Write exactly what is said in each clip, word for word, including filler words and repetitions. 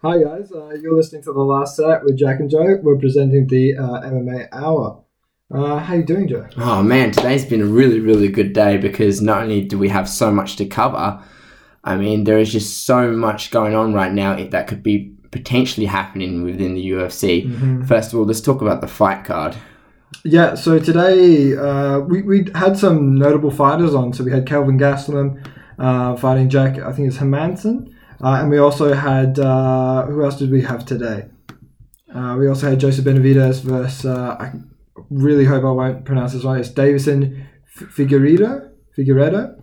Hi guys, uh, you're listening to The Last Set with Jack and Joe. We're presenting the uh, M M A Hour. Uh, how you doing, Joe? Oh man, today's been a really, really good day because not only do we have so much to cover, I mean, there is just so much going on right now that could be potentially happening within the U F C. Mm-hmm. First of all, let's talk about the fight card. Yeah, so today uh, we, we had some notable fighters on. So we had Kelvin Gastelum uh, fighting Jack, I think it's Hermansson. Uh, and we also had, uh, who else did we have today? Uh, we also had Joseph Benavidez versus, uh, I really hope I won't pronounce this right, it's Davison Figueiredo. Figueiredo.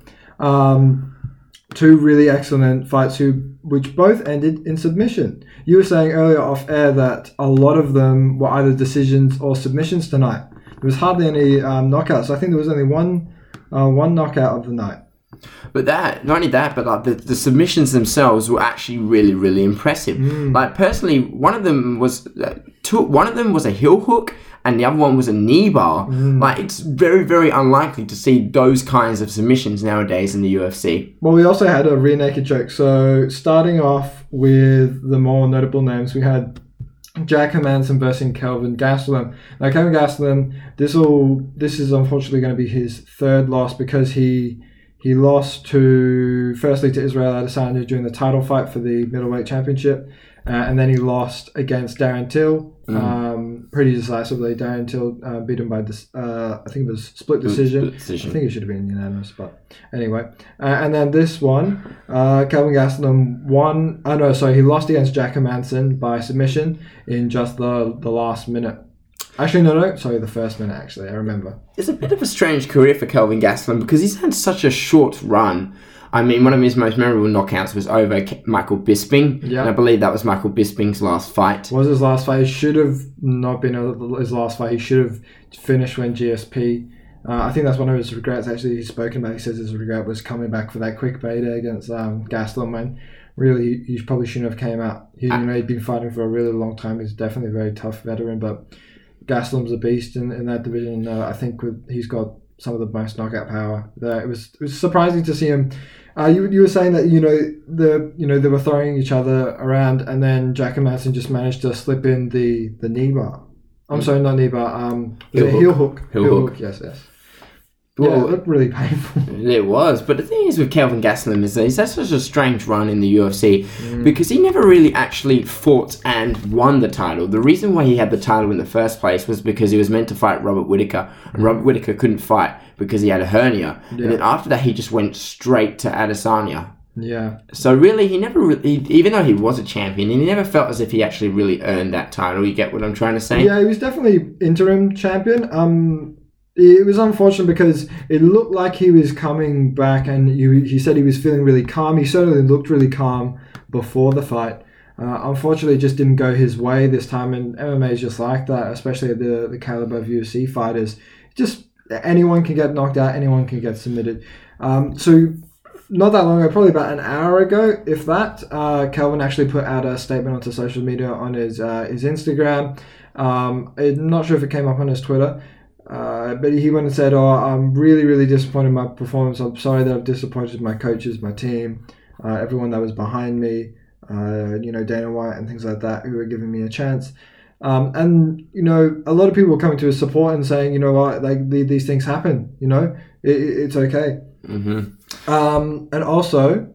Um, two really excellent fights who, which both ended in submission. You were saying earlier off air that a lot of them were either decisions or submissions tonight. There was hardly any um, knockouts. I think there was only one, uh, one knockout of the night. But that, not only that, but like the, the submissions themselves were actually really, really impressive. Mm. Like personally, one of them was uh, two. One of them was a heel hook, and the other one was a knee bar. Mm. Like it's very, very unlikely to see those kinds of submissions nowadays in the U F C. Well, we also had a rear naked choke. So starting off with the more notable names, we had Jack Hermansson versus Kelvin Gastelum. Now, Kelvin Gastelum, this will this is unfortunately going to be his third loss because he. He lost to, firstly, to Israel Adesanya during the title fight for the middleweight championship. Uh, and then he lost against Darren Till mm. um, pretty decisively. Darren Till uh, beat him by, this, uh, I think it was split decision. split decision. I think it should have been unanimous, but anyway. Uh, and then this one, uh, Kelvin Gastelum won. Oh, no, sorry. He lost against Jack Hermansson by submission in just the, the last minute. Actually, no, no. Sorry, the first minute, actually. I remember. It's a bit of a strange career for Kelvin Gastelum because he's had such a short run. I mean, one of his most memorable knockouts was over Michael Bisping. Yeah. And I believe that was Michael Bisping's last fight. Was his last fight. He should have not been his last fight. He should have finished when G S P. Uh, I think that's one of his regrets, actually, he's spoken about. He says his regret was coming back for that quick payday against um, Gastelum, man. Really, he, he probably shouldn't have came out. He, you know, he'd been fighting for a really long time. He's definitely a very tough veteran, but Gastelum's a beast in, in that division. Uh, I think with, he's got some of the most knockout power. Uh, it was it was surprising to see him. Uh, you you were saying that you know the you know they were throwing each other around, and then Jack Hermansson just managed to slip in the, the knee bar. I'm mm. sorry, not knee bar. Um, heel, hook. heel hook. Heel, heel hook. hook. Yes, yes. Well, yeah, it looked really painful. It was, but the thing is with Kelvin Gastelum is that he's had such a strange run in the U F C mm. because he never really actually fought and won the title. The reason why he had the title in the first place was because he was meant to fight Robert Whittaker, and Robert Whittaker couldn't fight because he had a hernia. Yeah. And then after that, he just went straight to Adesanya. Yeah. So really, he never really, even though he was a champion, he never felt as if he actually really earned that title. You get what I'm trying to say? Yeah, he was definitely interim champion. Um. It was unfortunate because it looked like he was coming back, and he, he said he was feeling really calm. He certainly looked really calm before the fight. Uh, unfortunately, it just didn't go his way this time, and M M A is just like that, especially at the, the caliber of U F C fighters. Just anyone can get knocked out, anyone can get submitted. Um, so not that long ago, probably about an hour ago, if that, uh, Kelvin actually put out a statement onto social media on his, uh, his Instagram. Um, I'm not sure if it came up on his Twitter. Uh, but he went and said, oh, I'm really, really disappointed in my performance. I'm sorry that I've disappointed my coaches, my team, uh, everyone that was behind me, uh, you know, Dana White and things like that, who were giving me a chance. Um, and, you know, a lot of people were coming to his support and saying, you know what, like these things happen, you know, it, it's okay. Mm-hmm. Um, and also,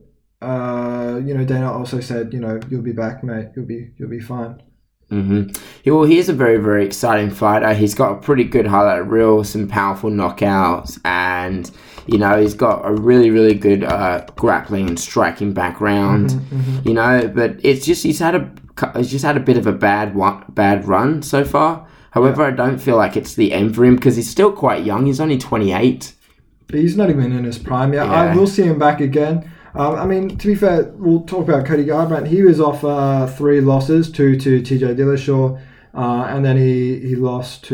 uh, you know, Dana also said, you know, you'll be back, mate. You'll be, you'll be fine. Mm-hmm. He, well, he is a very, very exciting fighter. He's got a pretty good highlight reel, some powerful knockouts, and you know he's got a really, really good uh, grappling and striking background. Mm-hmm, mm-hmm. You know, but it's just he's had a he's just had a bit of a bad one, bad run so far. However, yeah. I don't feel like it's the end for him because he's still quite young. He's only twenty-eight. He's not even in his prime yet. Yeah. I will see him back again. Um, I mean, to be fair, we'll talk about Cody Garbrandt. He was off uh, three losses, two to T J Dillashaw, uh, and then he, he lost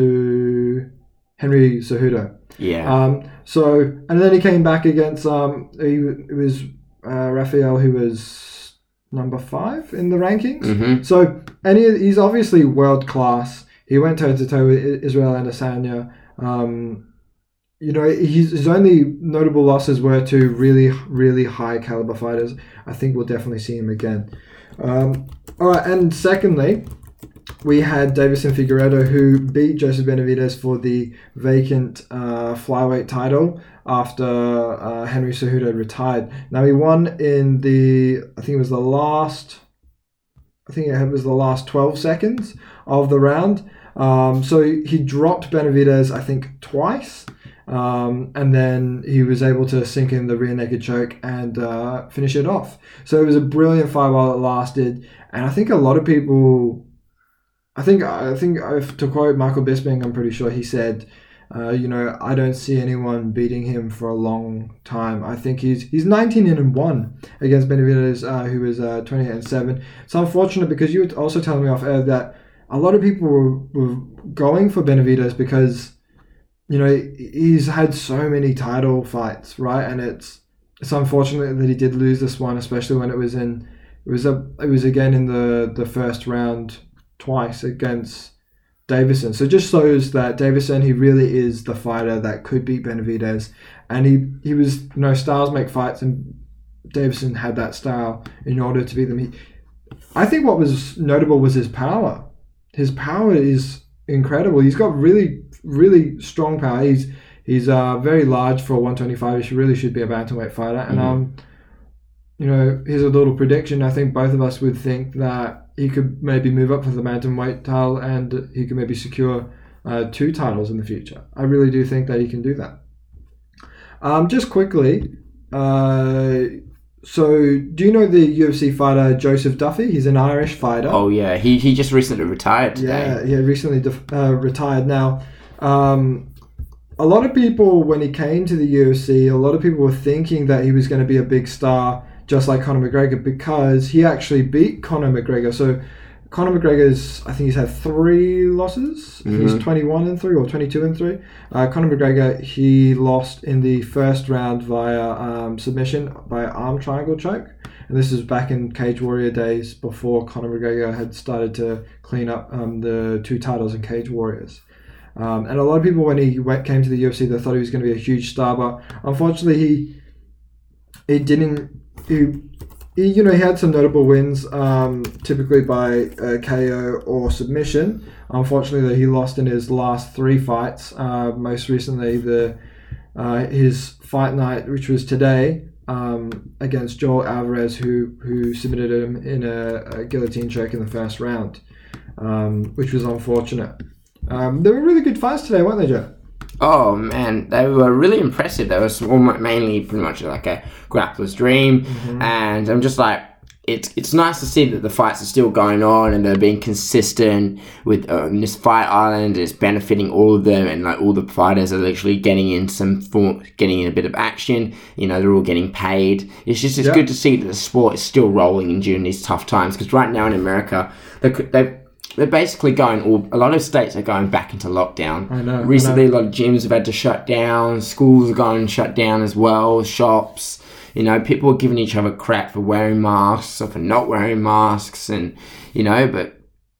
to Henry Cejudo. Yeah. Um. So, and then he came back against, um. He, it was uh, Rafael, who was number five in the rankings. Mm-hmm. So, and he, he's obviously world class. He went toe-to-toe with Israel Adesanya. Um... You know, his, his only notable losses were to really, really high caliber fighters. I think we'll definitely see him again. Um, all right, and secondly, we had Davison Figueiredo, who beat Joseph Benavidez for the vacant uh, flyweight title after uh, Henry Cejudo had retired. Now, he won in the, I think it was the last, I think it was the last twelve seconds of the round. Um, so he dropped Benavidez, I think, twice. Um, and then he was able to sink in the rear naked choke and uh, finish it off. So it was a brilliant fight while it lasted. And I think a lot of people... I think, I think if, to quote Michael Bisping, I'm pretty sure he said, uh, you know, I don't see anyone beating him for a long time. I think he's he's nineteen and one against Benavidez, uh, who was uh, twenty-eight and seven. It's unfortunate because you were also telling me off air that a lot of people were, were going for Benavidez because, you know, he's had so many title fights, right? And it's it's unfortunate that he did lose this one, especially when it was in it was a it was again in the, the first round twice against Davison. So it just shows that Davison, he really is the fighter that could beat Benavidez. And he, he was, you know, styles make fights, and Davison had that style in order to beat them. He, I think what was notable was his power. His power is incredible. He's got really, really strong power. He's he's uh, very large for a one twenty-five. He really should be a bantamweight fighter. And, mm-hmm. um, you know, here's a little prediction. I think both of us would think that he could maybe move up for the bantamweight title, and he could maybe secure uh, two titles in the future. I really do think that he can do that. Um, just quickly, uh, so do you know the U F C fighter Joseph Duffy? He's an Irish fighter. Oh yeah, he he just recently retired today. Yeah, yeah, recently def- uh, retired. Now, um, a lot of people, when he came to the U F C, a lot of people were thinking that he was going to be a big star, just like Conor McGregor, because he actually beat Conor McGregor. So Conor McGregor's, I think he's had three losses. Mm-hmm. He's twenty-one and three or twenty-two and three. Uh, Conor McGregor, he lost in the first round via um, submission by arm triangle choke. And this is back in Cage Warrior days, before Conor McGregor had started to clean up um, the two titles in Cage Warriors. Um, and a lot of people, when he went, came to the U F C, they thought he was going to be a huge star, but unfortunately he, he didn't. He, he, you know, he had some notable wins, um, typically by uh, K O or submission. Unfortunately, though, he lost in his last three fights. Uh, most recently, the uh, his fight night, which was today, um, against Joel Alvarez, who who submitted him in a, a guillotine choke in the first round, um, which was unfortunate. Um, they were really good fights today, weren't they, Joe? Oh man, they were really impressive. They were mainly pretty much like a grappler's dream, mm-hmm. and I'm just like, it's it's nice to see that the fights are still going on and they're being consistent with um, this fight island. It's benefiting all of them, and like all the fighters are literally getting in some form, getting in a bit of action. You know, they're all getting paid. It's just it's yep. good to see that the sport is still rolling during these tough times, because right now in America, they they. They're basically going, all, a lot of states are going back into lockdown. I know. Recently, I know. a lot of gyms have had to shut down. Schools are going shut down as well. Shops. You know, people are giving each other crap for wearing masks or for not wearing masks. And, you know, but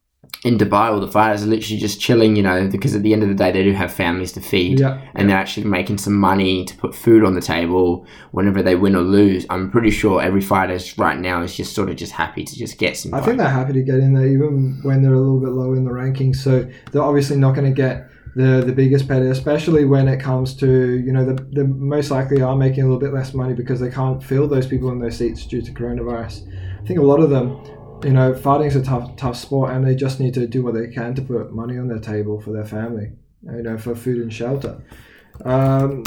in Dubai, all the fighters are literally just chilling, you know, because at the end of the day, they do have families to feed. Yeah, and yeah. they're actually making some money to put food on the table whenever they win or lose. I'm pretty sure every fighter right now is just sort of just happy to just get some I fight. think they're happy to get in there, even when they're a little bit low in the rankings. So they're obviously not going to get the the biggest pay, especially when it comes to, you know, the, the most likely are making a little bit less money because they can't fill those people in those seats due to coronavirus. I think a lot of them, you know, fighting's a tough, tough sport, and they just need to do what they can to put money on their table for their family, you know, for food and shelter. Um,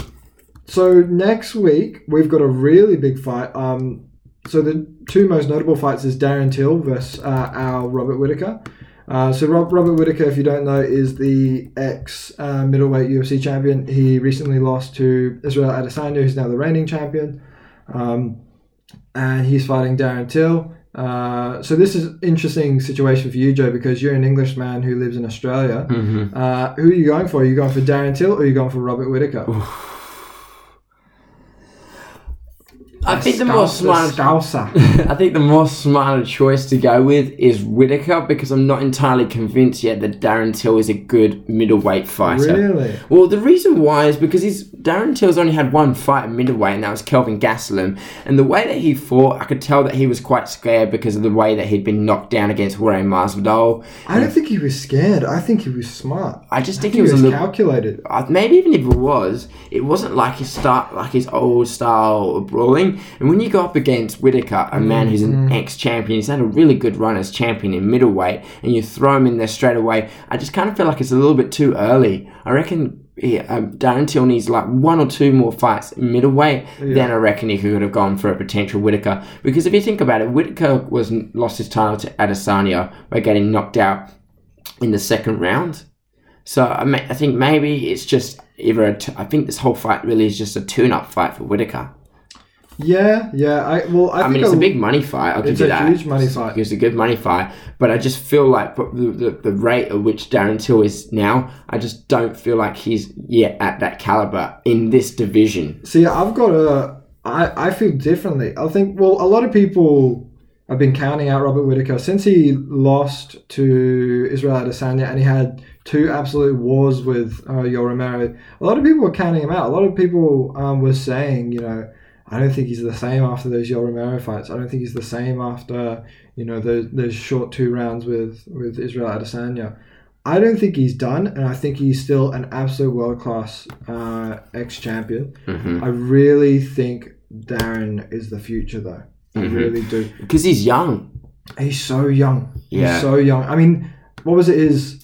so next week we've got a really big fight. Um, so the two most notable fights is Darren Till versus uh, our Robert Whittaker. Uh, so Rob, Robert Whittaker, if you don't know, is the ex uh, middleweight U F C champion. He recently lost to Israel Adesanya, who's now the reigning champion, um, and he's fighting Darren Till. Uh, so this is an interesting situation for you, Joe, because you're an Englishman who lives in Australia. Mm-hmm. Uh, who are you going for? Are you going for Darren Till or are you going for Robert Whittaker? I think the more smart, I think the more smarter choice to go with is Whittaker, because I'm not entirely convinced yet that Darren Till is a good middleweight fighter. Really? Well, the reason why is because he's Darren Till's only had one fight at middleweight, and that was Kelvin Gastelum. And the way that he fought, I could tell that he was quite scared because of the way that he'd been knocked down against Jorge Masvidal. I don't think he was scared. I think he was smart. I just think, I think he was, he was a little calculated. Uh, maybe even if it was, it wasn't like his start, like his old style of brawling. And when you go up against Whittaker, a man who's an mm. ex-champion, he's had a really good run as champion in middleweight, and you throw him in there straight away, I just kind of feel like it's a little bit too early. I reckon yeah, um, Darren Till needs like one or two more fights in middleweight, yeah. then I reckon he could have gone for a potential Whittaker. Because if you think about it, Whittaker was lost his title to Adesanya by getting knocked out in the second round. So I, may, I think maybe it's just either a t- I think this whole fight really is just a tune-up fight for Whittaker. Yeah, yeah. I well, I, I think mean, it's I'll, a big money fight. I'll give you that. It's a huge money fight. It's a good money fight, but I just feel like the, the the rate at which Darren Till is now, I just don't feel like he's yet at that caliber in this division. See, I've got a. I I feel differently. I think. Well, a lot of people have been counting out Robert Whittaker since he lost to Israel Adesanya, and he had two absolute wars with uh, Yoel Romero. A lot of people were counting him out. A lot of people um, were saying, you know, I don't think he's the same after those Yoel Romero fights. I don't think he's the same after, you know, those, those short two rounds with, with Israel Adesanya. I don't think he's done, and I think he's still an absolute world-class uh, ex-champion. Mm-hmm. I really think Darren is the future, though. I mm-hmm. really do. Because he's young. He's so young. Yeah. He's so young. I mean, what was it? His...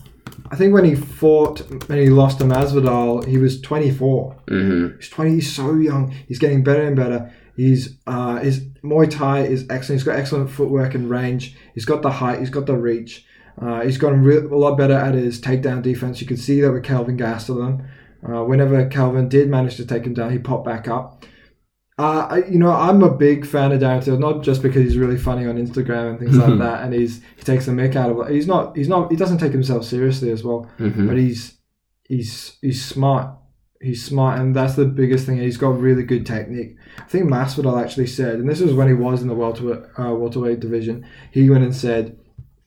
I think when he fought and he lost to Masvidal, he was twenty-four. Mm-hmm. He's twenty. He's so young. He's getting better and better. He's uh, his Muay Thai is excellent. He's got excellent footwork and range. He's got the height. He's got the reach. Uh, he's gotten re- a lot better at his takedown defense. You could see that with Kelvin Gastelum. Uh, whenever Kelvin did manage to take him down, he popped back up. Uh, I, you know, I'm a big fan of Darren Till, not just because he's really funny on Instagram and things like that, and he's he takes the mick out of it. He's not, he's not, he doesn't take himself seriously as well, mm-hmm. but he's he's he's smart. He's smart, and that's the biggest thing. He's got really good technique. I think Masvidal actually said, and this was when he was in the welterweight uh, welterweight division. He went and said,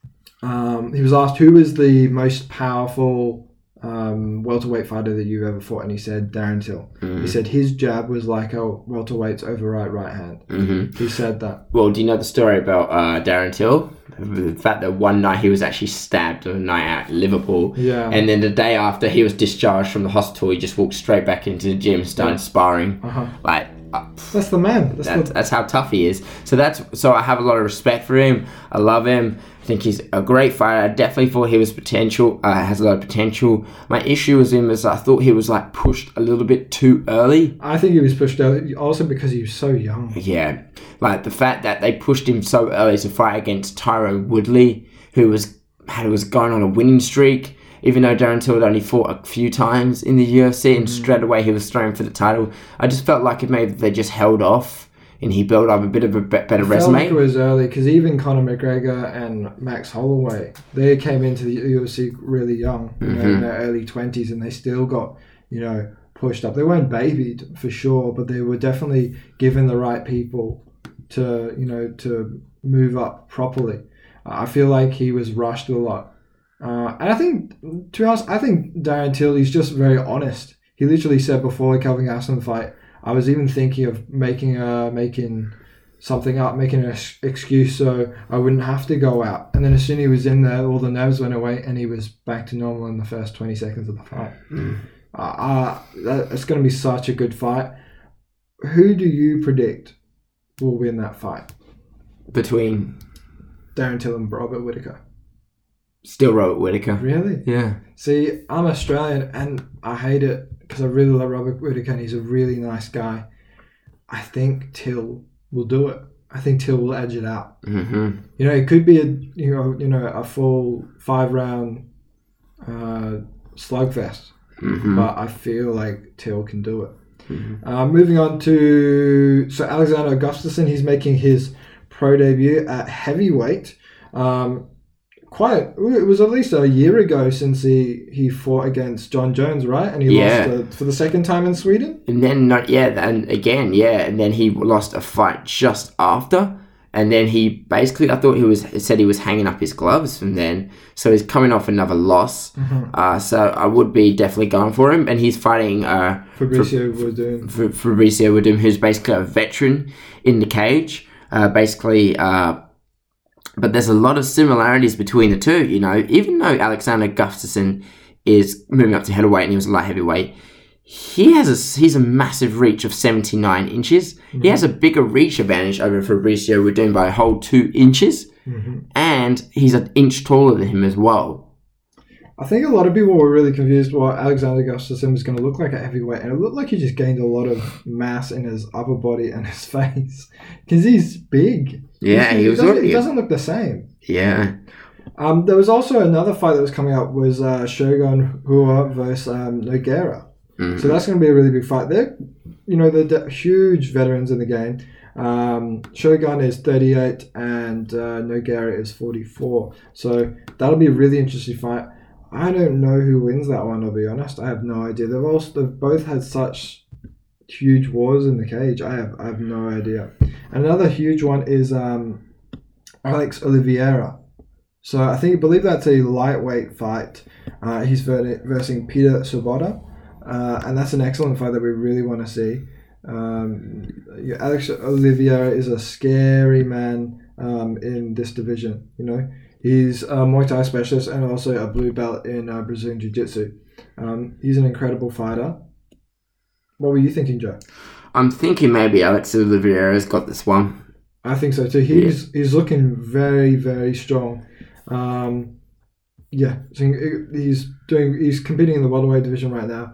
um, he was asked who is the most powerful um, welterweight fighter that you've ever fought, and he said Darren Till. Mm-hmm. He said his jab was like a welterweight's overright right hand. Mm-hmm. He said that. Well, do you know the story about uh, Darren Till? The fact that one night he was actually stabbed on a night out in Liverpool, yeah, and then the day after he was discharged from the hospital, he just walked straight back into the gym, started yeah. sparring. Uh-huh. Like uh, that's the man. That's, that, the... that's how tough he is. So that's so I have a lot of respect for him. I love him. I think he's a great fighter. I definitely thought he was potential. Uh, has a lot of potential. My issue with him is I thought he was like pushed a little bit too early. I think he was pushed early, also because he was so young. Yeah, like the fact that they pushed him so early to fight against Tyron Woodley, who was who was going on a winning streak. Even though Darren Till had only fought a few times in the U F C, and mm. straight away he was thrown for the title. I just felt like if maybe they just held off and he built up a bit of a better I resume. I felt like it was early because even Conor McGregor and Max Holloway, they came into the U F C really young, you mm-hmm. know, in their early twenties, and they still got, you know, pushed up. They weren't babied for sure, but they were definitely given the right people to, you know, to move up properly. I feel like he was rushed a lot. Uh, and I think, to be honest, I think Darren Till, he's just very honest. He literally said before the Kelvin Gastelum fight, I was even thinking of making a, making something up, making an excuse so I wouldn't have to go out. And then as soon as he was in there, all the nerves went away and he was back to normal in the first twenty seconds of the fight. Mm. Uh, uh, that, it's going to be such a good fight. Who do you predict will win that fight? Between Darren Till and Robert Whittaker. Still Robert Whittaker. Really? Yeah. See, I'm Australian and I hate it because I really love Robert Whittaker and he's a really nice guy. I think Till will do it. I think Till will edge it out. Mm-hmm. You know, it could be a you know you know a full five round uh, slugfest, mm-hmm. but I feel like Till can do it. Mm-hmm. Uh, moving on to so Alexander Gustafsson, he's making his pro debut at heavyweight. Um, quite. It was at least a year ago since he, he fought against John Jones, right? And he Yeah. lost uh, for the second time in Sweden. And then, not yeah, and again, yeah, and then he lost a fight just after. And then he basically, I thought he was he said he was hanging up his gloves from then. So he's coming off another loss. Mm-hmm. Uh, so I would be definitely going for him. And he's fighting uh, Fabricio Werdum. F- Fabricio Werdum, who's basically a veteran in the cage. Uh, basically, uh, but there's a lot of similarities between the two. You know, even though Alexander Gustafsson is moving up to heavyweight and he was a light heavyweight, he has a he's a massive reach of seventy-nine inches. Mm-hmm. He has a bigger reach advantage over Fabricio Werdum by a whole two inches, mm-hmm. and he's an inch taller than him as well. I think a lot of people were really confused what Alexander Gustafsson was going to look like at heavyweight, and it looked like he just gained a lot of mass in his upper body and his face because he's big. Yeah, he's, he, he was doesn't, already. He doesn't look the same. Yeah. Um, there was also another fight that was coming up was uh, Shogun Rua versus um, Nogueira. Mm-hmm. So that's going to be a really big fight. They're, you know, they're de- huge veterans in the game. Um, Shogun is thirty-eight and uh, Nogueira is forty-four. So that'll be a really interesting fight. I don't know who wins that one, I'll be honest. I have no idea. They've also they've both had such huge wars in the cage. I have I have no idea. And another huge one is um, Alex Oliveira. So I think I believe that's a lightweight fight. Uh, he's ver- versing Peter Sobotta. Uh, and that's an excellent fight that we really want to see. Um, yeah, Alex Oliveira is a scary man um, in this division. You know, he's a Muay Thai specialist and also a blue belt in uh, Brazilian Jiu-Jitsu. Um, he's an incredible fighter. What were you thinking, Joe? I'm thinking maybe Alex Oliveira's got this one. I think so too. He's yeah. he's looking very very strong. Um, yeah, so he's doing. He's competing in the welterweight division right now.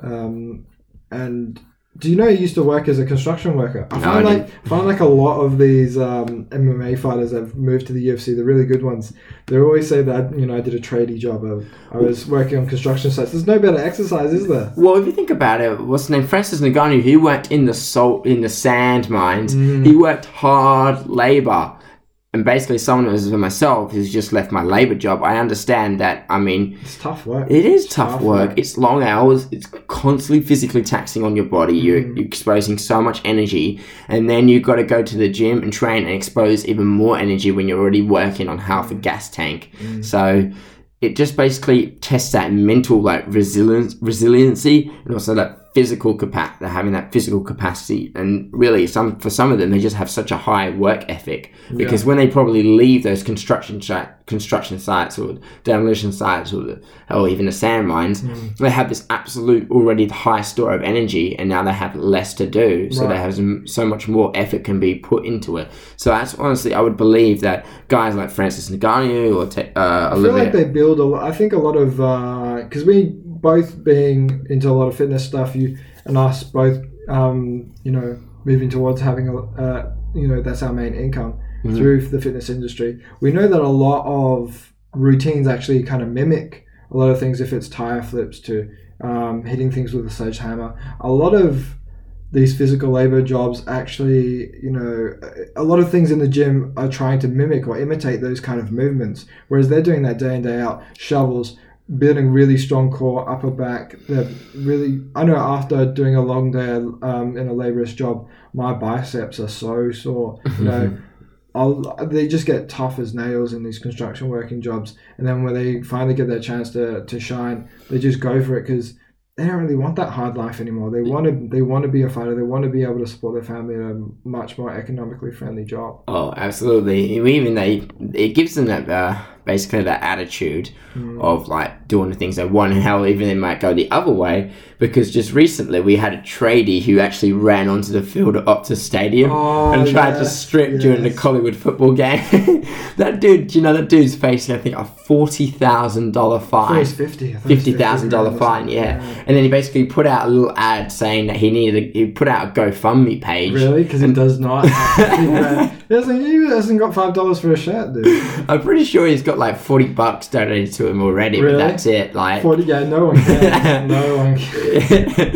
Um, and do you know he used to work as a construction worker? I no, find I like I find like a lot of these um, M M A fighters that have moved to the U F C, the really good ones, they always say that, you know, I did a tradie job. I, I was working on construction sites. There's no better exercise, is there? Well, if you think about it, what's his name? Francis Ngannou, he worked in the salt in the sand mines. Mm. He worked hard labor. And basically, someone as myself who's just left my labour job, I understand that, I mean... It's tough work. It is it's tough, tough work. work. It's long hours. It's constantly physically taxing on your body. You're, mm. you're exposing so much energy. And then you've got to go to the gym and train and expose even more energy when you're already working on half a gas tank. Mm. So it just basically tests that mental like resilience, resiliency and also that physical capacity, having that physical capacity. And really, some for some of them, they just have such a high work ethic because yeah. when they probably leave those construction site, construction sites or demolition sites or, the, or even the sand mines, mm. they have this absolute already high store of energy, and now they have less to do. So right. they have so much more effort can be put into it. So that's honestly, I would believe that guys like Francis Ngannou or te- uh, I feel Olivia, like they build a lot. I think a lot of because uh, we. both being into a lot of fitness stuff, you and us both, um, you know, moving towards having a, uh, you know, that's our main income mm-hmm. through the fitness industry. We know that a lot of routines actually kind of mimic a lot of things. If it's tire flips to um, hitting things with a sledgehammer, a lot of these physical labor jobs actually, you know, a lot of things in the gym are trying to mimic or imitate those kind of movements, whereas they're doing that day in, day out, shovels, building really strong core, upper back. They're really, I know after doing a long day um, in a laborious job, my biceps are so sore. You know, I'll, they just get tough as nails in these construction working jobs. And then when they finally get their chance to, to shine, they just go for it because they don't really want that hard life anymore. They want to they want to be a fighter. They want to be able to support their family in a much more economically friendly job. Oh, absolutely. Even they, it gives them that uh, basically that attitude mm. of like doing the things they want, and how even they might go the other way. Because just recently we had a tradie who actually ran onto the field at Optus Stadium oh, and tried yes, to strip yes. during the Collingwood football game. That dude, you know, that dude's facing I think a forty thousand dollar fine. It was fifty. Fifty thousand dollar fine, yeah. yeah. And then he basically put out a little ad saying that he needed. A, he put out a GoFundMe page. Really? Because he does not. Have he hasn't. He hasn't got five dollars for a shirt, dude. I'm pretty sure he's got like forty bucks donated to him already. Really? But that's it. Like forty. Yeah, no one cares. No one cares.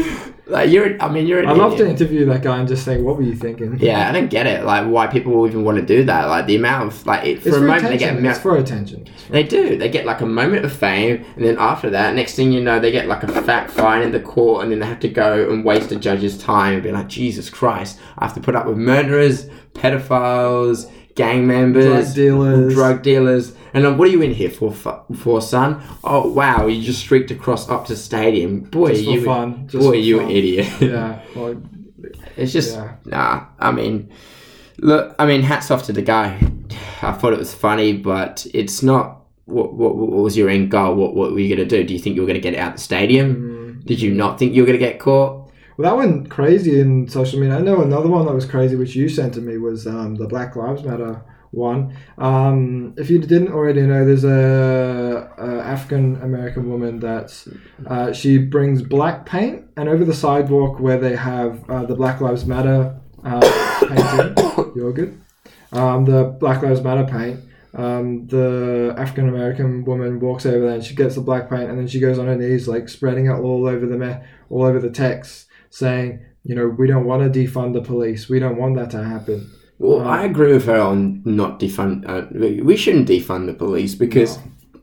Like you're, I mean, you're. An I'd love idiot. to interview that guy and just say, "What were you thinking?" Yeah, I don't get it. Like, why people even want to do that? Like, the amount of like, it, for It's a for moment attention. they get. It's for attention. It's for- They do. They get like a moment of fame, and then after that, next thing you know, they get like a fat fine in the court, and then they have to go and waste a judge's time and be like, Jesus Christ, I have to put up with murderers, pedophiles, gang members, Drug dealers. drug dealers, and then what are you in here for, fu- for son? Oh wow, you just streaked across up to stadium, boy, Just for you, fun. Just boy, for you fun. an idiot. Yeah. Well, It's just Yeah. nah. I mean, look. I mean, hats off to the guy. I thought it was funny, but it's not. What what, what was your end goal? What what were you gonna do? Do you think you were gonna get out the stadium? mm, Did you not think you were gonna get caught? Well, that went crazy in social media. I know another one that was crazy, which you sent to me, was um, the Black Lives Matter one. Um, if you didn't already know, there's a, a African American woman that's uh, she brings black paint, and over the sidewalk where they have uh, the Black Lives Matter uh, painting, you're good. Um, the Black Lives Matter paint. Um, the African American woman walks over there and she gets the black paint, and then she goes on her knees, like spreading it all over the me- all over the text, saying, you know, we don't want to defund the police. We don't want that to happen. Well, Um, I agree with her on not defund. Uh, we- we shouldn't defund the police because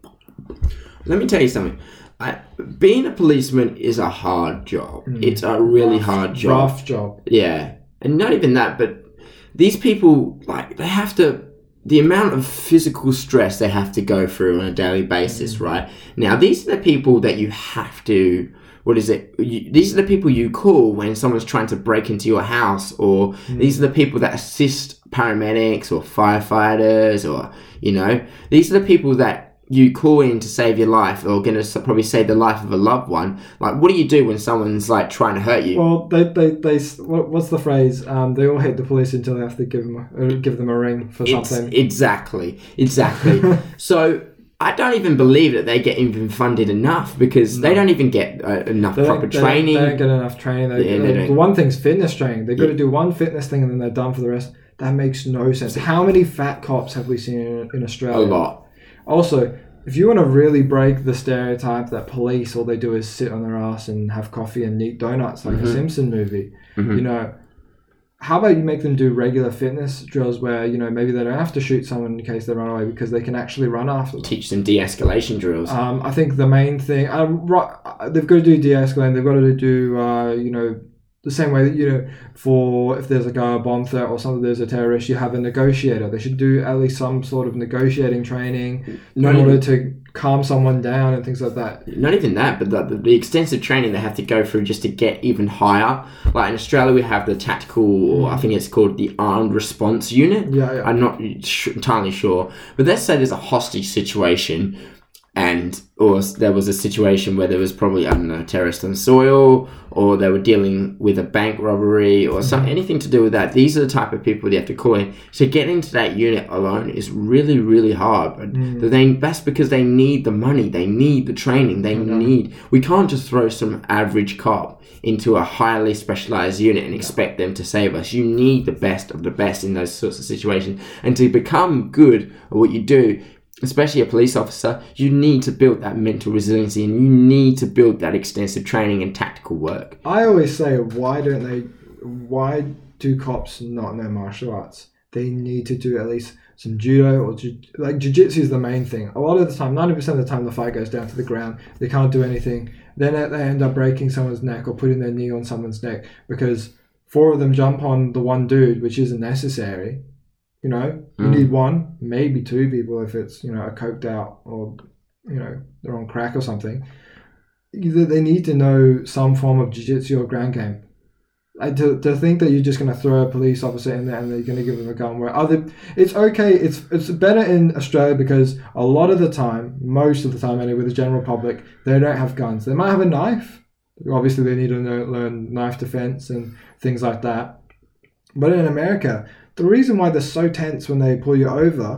let me tell you something. I, being a policeman is a hard job. Mm. It's a really Rough- hard job. Rough job. Yeah, and not even that, but these people, like, they have to. The amount of physical stress they have to go through on a daily basis, right? Now, these are the people that you have to. What is it? You, these are the people you call when someone's trying to break into your house, or Mm. these are the people that assist paramedics or firefighters, or you know, these are the people that you call in to save your life, or going to probably save the life of a loved one. Like, what do you do when someone's like trying to hurt you? Well, they, they, they, what, what's the phrase? Um, they all hate the police until they have to give them a, uh, give them a ring for It's- something. Exactly, exactly. So I don't even believe that they get even funded enough because they don't even get uh, enough They don't- proper they don't- training. They don't get enough training. They, Yeah, they uh, don't. the one thing's fitness training. They've got Yeah. to do one fitness thing and then they're done for the rest. That makes no sense. How many fat cops have we seen in, in A Australia? lot. Also, if you want to really break the stereotype that police, all they do is sit on their ass and have coffee and eat donuts like Mhm. a Simpson movie, Mhm. you know, how about you make them do regular fitness drills where, you know, maybe they don't have to shoot someone in case they run away because they can actually run after them. Teach them de-escalation drills. Um, I think the main thing, uh, right, they've got to do de-escalating, they've got to do, uh, you know, the same way that, you know, for if there's like a bomb threat or something, there's a terrorist, you have a negotiator. They should do at least some sort of negotiating training Not in order even- to calm someone down and things like that. Not even that, but the, the, the extensive training they have to go through just to get even higher. Like in Australia, we have the tactical, or I think it's called the Armed Response Unit. Yeah, yeah. I'm not sh- entirely sure. But let's say there's a hostage situation, and or there was a situation where there was probably, I don't know, terrorists on soil, or they were dealing with a bank robbery, or some anything to do with that. These are the type of people you have to call in. So getting to that unit alone is really, really hard. But Mm. they, that's because they need the money, they need the training, they know. need. We can't just throw some average cop into a highly specialized unit and expect them to save us. You need the best of the best in those sorts of situations, and to become good at what you do, especially a police officer, you need to build that mental resiliency, and you need to build that extensive training and tactical work. I always say, why don't they, why do cops not know martial arts? They need to do at least some judo or ju- like jiu-jitsu is the main thing. A lot of the time, ninety percent of the time, the fight goes down to the ground. They can't do anything. Then they end up breaking someone's neck or putting their knee on someone's neck because four of them jump on the one dude, which isn't necessary. You know, you Mm. need one, maybe two people if it's, you know, a coked out or, you know, they're on crack or something. Either they need to know some form of jiu-jitsu or ground game. Like to, to think that you're just going to throw a police officer in there and they're going to give them a gun. Where other, it's okay. It's it's better in Australia because a lot of the time, most of the time anyway, the general public, they don't have guns. They might have a knife. Obviously, they need to know, learn knife defense and things like that. But in America, the reason why they're so tense when they pull you over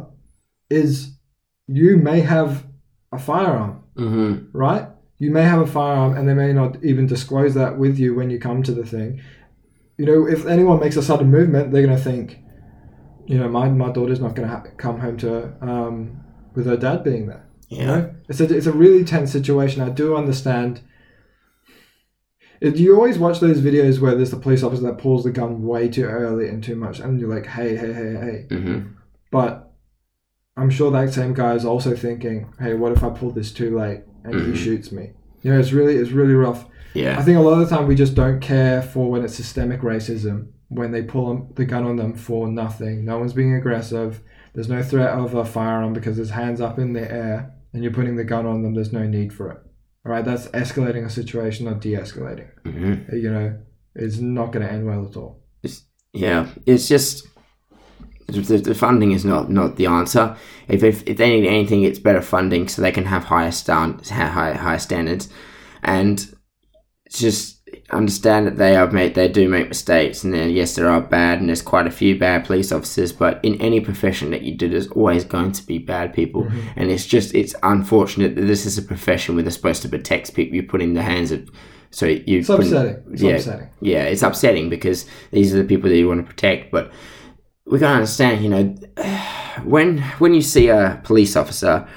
is you may have a firearm, Mm-hmm. right? You may have a firearm and they may not even disclose that with you when you come to the thing. You know, if anyone makes a sudden movement, they're going to think, you know, my, my daughter's not going to ha- come home to um, with her dad being there. Yeah. You know? It's a, it's a really tense situation. I do understand. It, you always watch those videos where there's the police officer that pulls the gun way too early and too much, and you're like, hey, hey, hey, hey. Mm-hmm. But I'm sure that same guy is also thinking, hey, what if I pull this too late and mm-hmm. he shoots me? You know, it's really, it's really rough. Yeah. I think a lot of the time we just don't care for when it's systemic racism, when they pull the gun on them for nothing. No one's being aggressive. There's no threat of a firearm because there's hands up in the air and you're putting the gun on them. There's no need for it. All right, that's escalating a situation, not de-escalating. Mm-hmm. You know, it's not going to end well at all. It's, yeah, it's just the, the funding is not, not the answer. If, if if they need anything, it's better funding so they can have higher stand higher higher standards, and just understand that they have made they do make mistakes, and then yes, there are bad, and there's quite a few bad police officers. But in any profession that you do, there's always going to be bad people, mm-hmm. and it's just it's unfortunate that this is a profession where they're supposed to protect people you put in the hands of. So you it's upsetting. It's yeah, upsetting. Yeah, it's upsetting because these are the people that you want to protect. But we gotta understand, you know, when when you see a police officer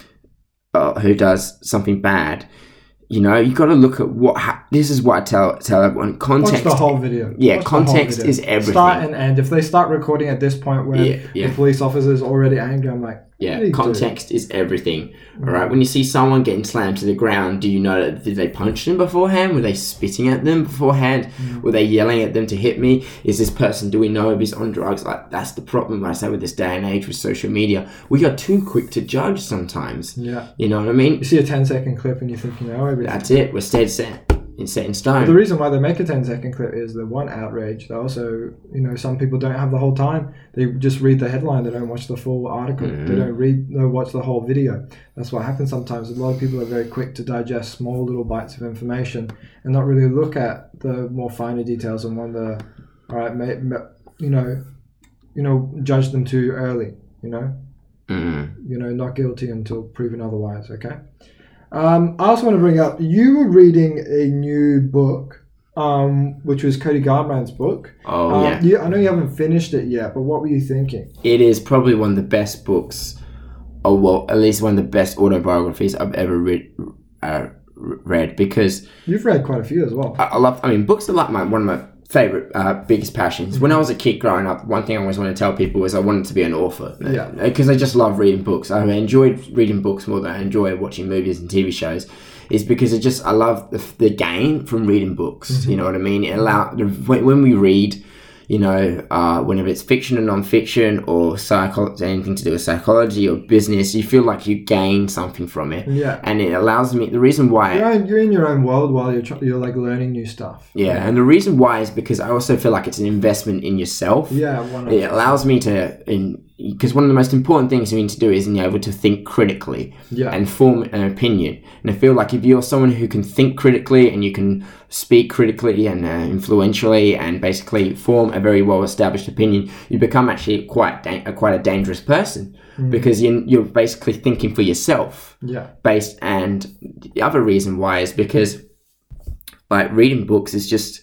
uh, who does something bad. You know, you got to look at what. Ha- this is what I tell tell everyone. Context. Watch the whole video. Yeah, Watch context video. is everything. Start and end. If they start recording at this point where yeah, yeah. the police officer is already angry, I'm like, yeah, context is everything. Mm-hmm. All right. When you see someone getting slammed to the ground, do you know that did they punch them beforehand? Were they spitting at them beforehand? Mm-hmm. Were they yelling at them to hit me? Is this person? Do we know if he's on drugs? Like that's the problem I say with this day and age with social media. We are too quick to judge sometimes. Yeah. You know what I mean? You see a ten second clip and you think, you know, everything. That's it. We're stayed set. It's set in stone. But the reason why they make a ten second clip is the one outrage. They also, you know, some people don't have the whole time. They just read the headline. They don't watch the full article. Mm-hmm. They don't read, they watch the whole video. That's what happens sometimes. A lot of people are very quick to digest small little bites of information and not really look at the more finer details and wonder, all right, may, may, you know, you know, judge them too early. You know, mm-hmm. you know, not guilty until proven otherwise. Okay. Um, I also want to bring up, you were reading a new book, um, which was Cody Garbrandt's book. Oh, um, yeah. You, I know you haven't finished it yet, but what were you thinking? It is probably one of the best books, or well, at least one of the best autobiographies I've ever read, uh, read because... You've read quite a few as well. I, I love, I mean, books are like my, one of my favorite, uh, biggest passions. Mm-hmm. When I was a kid growing up, one thing I always wanted to tell people was I wanted to be an author. Yeah. Because I just love reading books. I enjoyed reading books more than I enjoy watching movies and T V shows. Is because it just I love the, the gain from reading books. Mm-hmm. You know what I mean? It allow when, when we read, you know, uh, whenever it's fiction and non-fiction or psycho- anything to do with psychology or business, you feel like you gain something from it. Yeah. And it allows me, the reason why... You're, in, you're in your own world while you're, tr- you're like learning new stuff. Yeah, yeah, and the reason why is because I also feel like it's an investment in yourself. Yeah, one hundred percent. It allows me to... in because one of the most important things you need to do is be able to think critically yeah. and form an opinion. And I feel like if you're someone who can think critically and you can speak critically and uh, influentially and basically form a very well-established opinion, you become actually quite da- quite a dangerous person mm. because you're, you're basically thinking for yourself. Yeah. Based, and the other reason why is because like reading books is just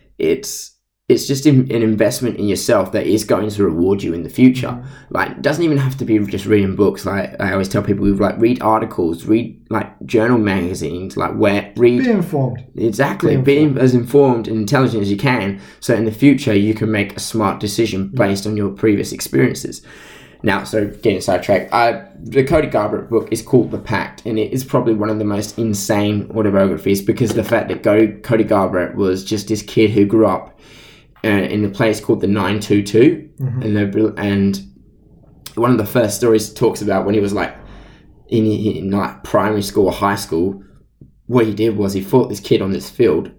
it's. It's just an investment in yourself that is going to reward you in the future. Mm-hmm. Like, it doesn't even have to be just reading books. Like, I always tell people, like, read articles, read, like, journal magazines, like, where, read... Be informed. Exactly. Be informed. Be as informed and intelligent as you can, so in the future you can make a smart decision based on your previous experiences. Now, so getting sidetracked, uh, the Cody Garbrandt book is called The Pact, and it is probably one of the most insane autobiographies because of the fact that Cody Garbrandt was just this kid who grew up Uh, in a place called the nine two two, mm-hmm. and, and one of the first stories talks about when he was like in, in like primary school or high school, what he did was he fought this kid on this field,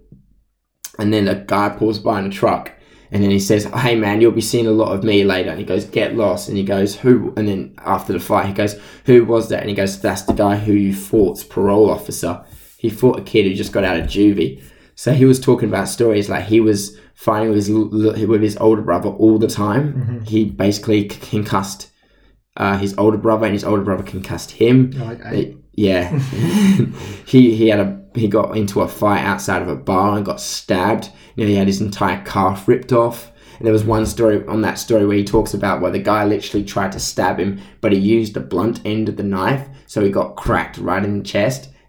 and then a guy pulls by in a truck, and then he says, "Hey man, you'll be seeing a lot of me later." And he goes, "Get lost." And he goes, "Who?" And then after the fight, he goes, "Who was that?" And he goes, "That's the guy who you fought's parole officer. He fought a kid who just got out of juvie." So he was talking about stories like he was fighting with his, with his older brother all the time. Mm-hmm. He basically concussed uh, his older brother, and his older brother concussed him. Like they, yeah, he he had a he got into a fight outside of a bar and got stabbed. You know, he had his entire calf ripped off. And there was one story on that story where he talks about where the guy literally tried to stab him, but he used the blunt end of the knife, so he got cracked right in the chest.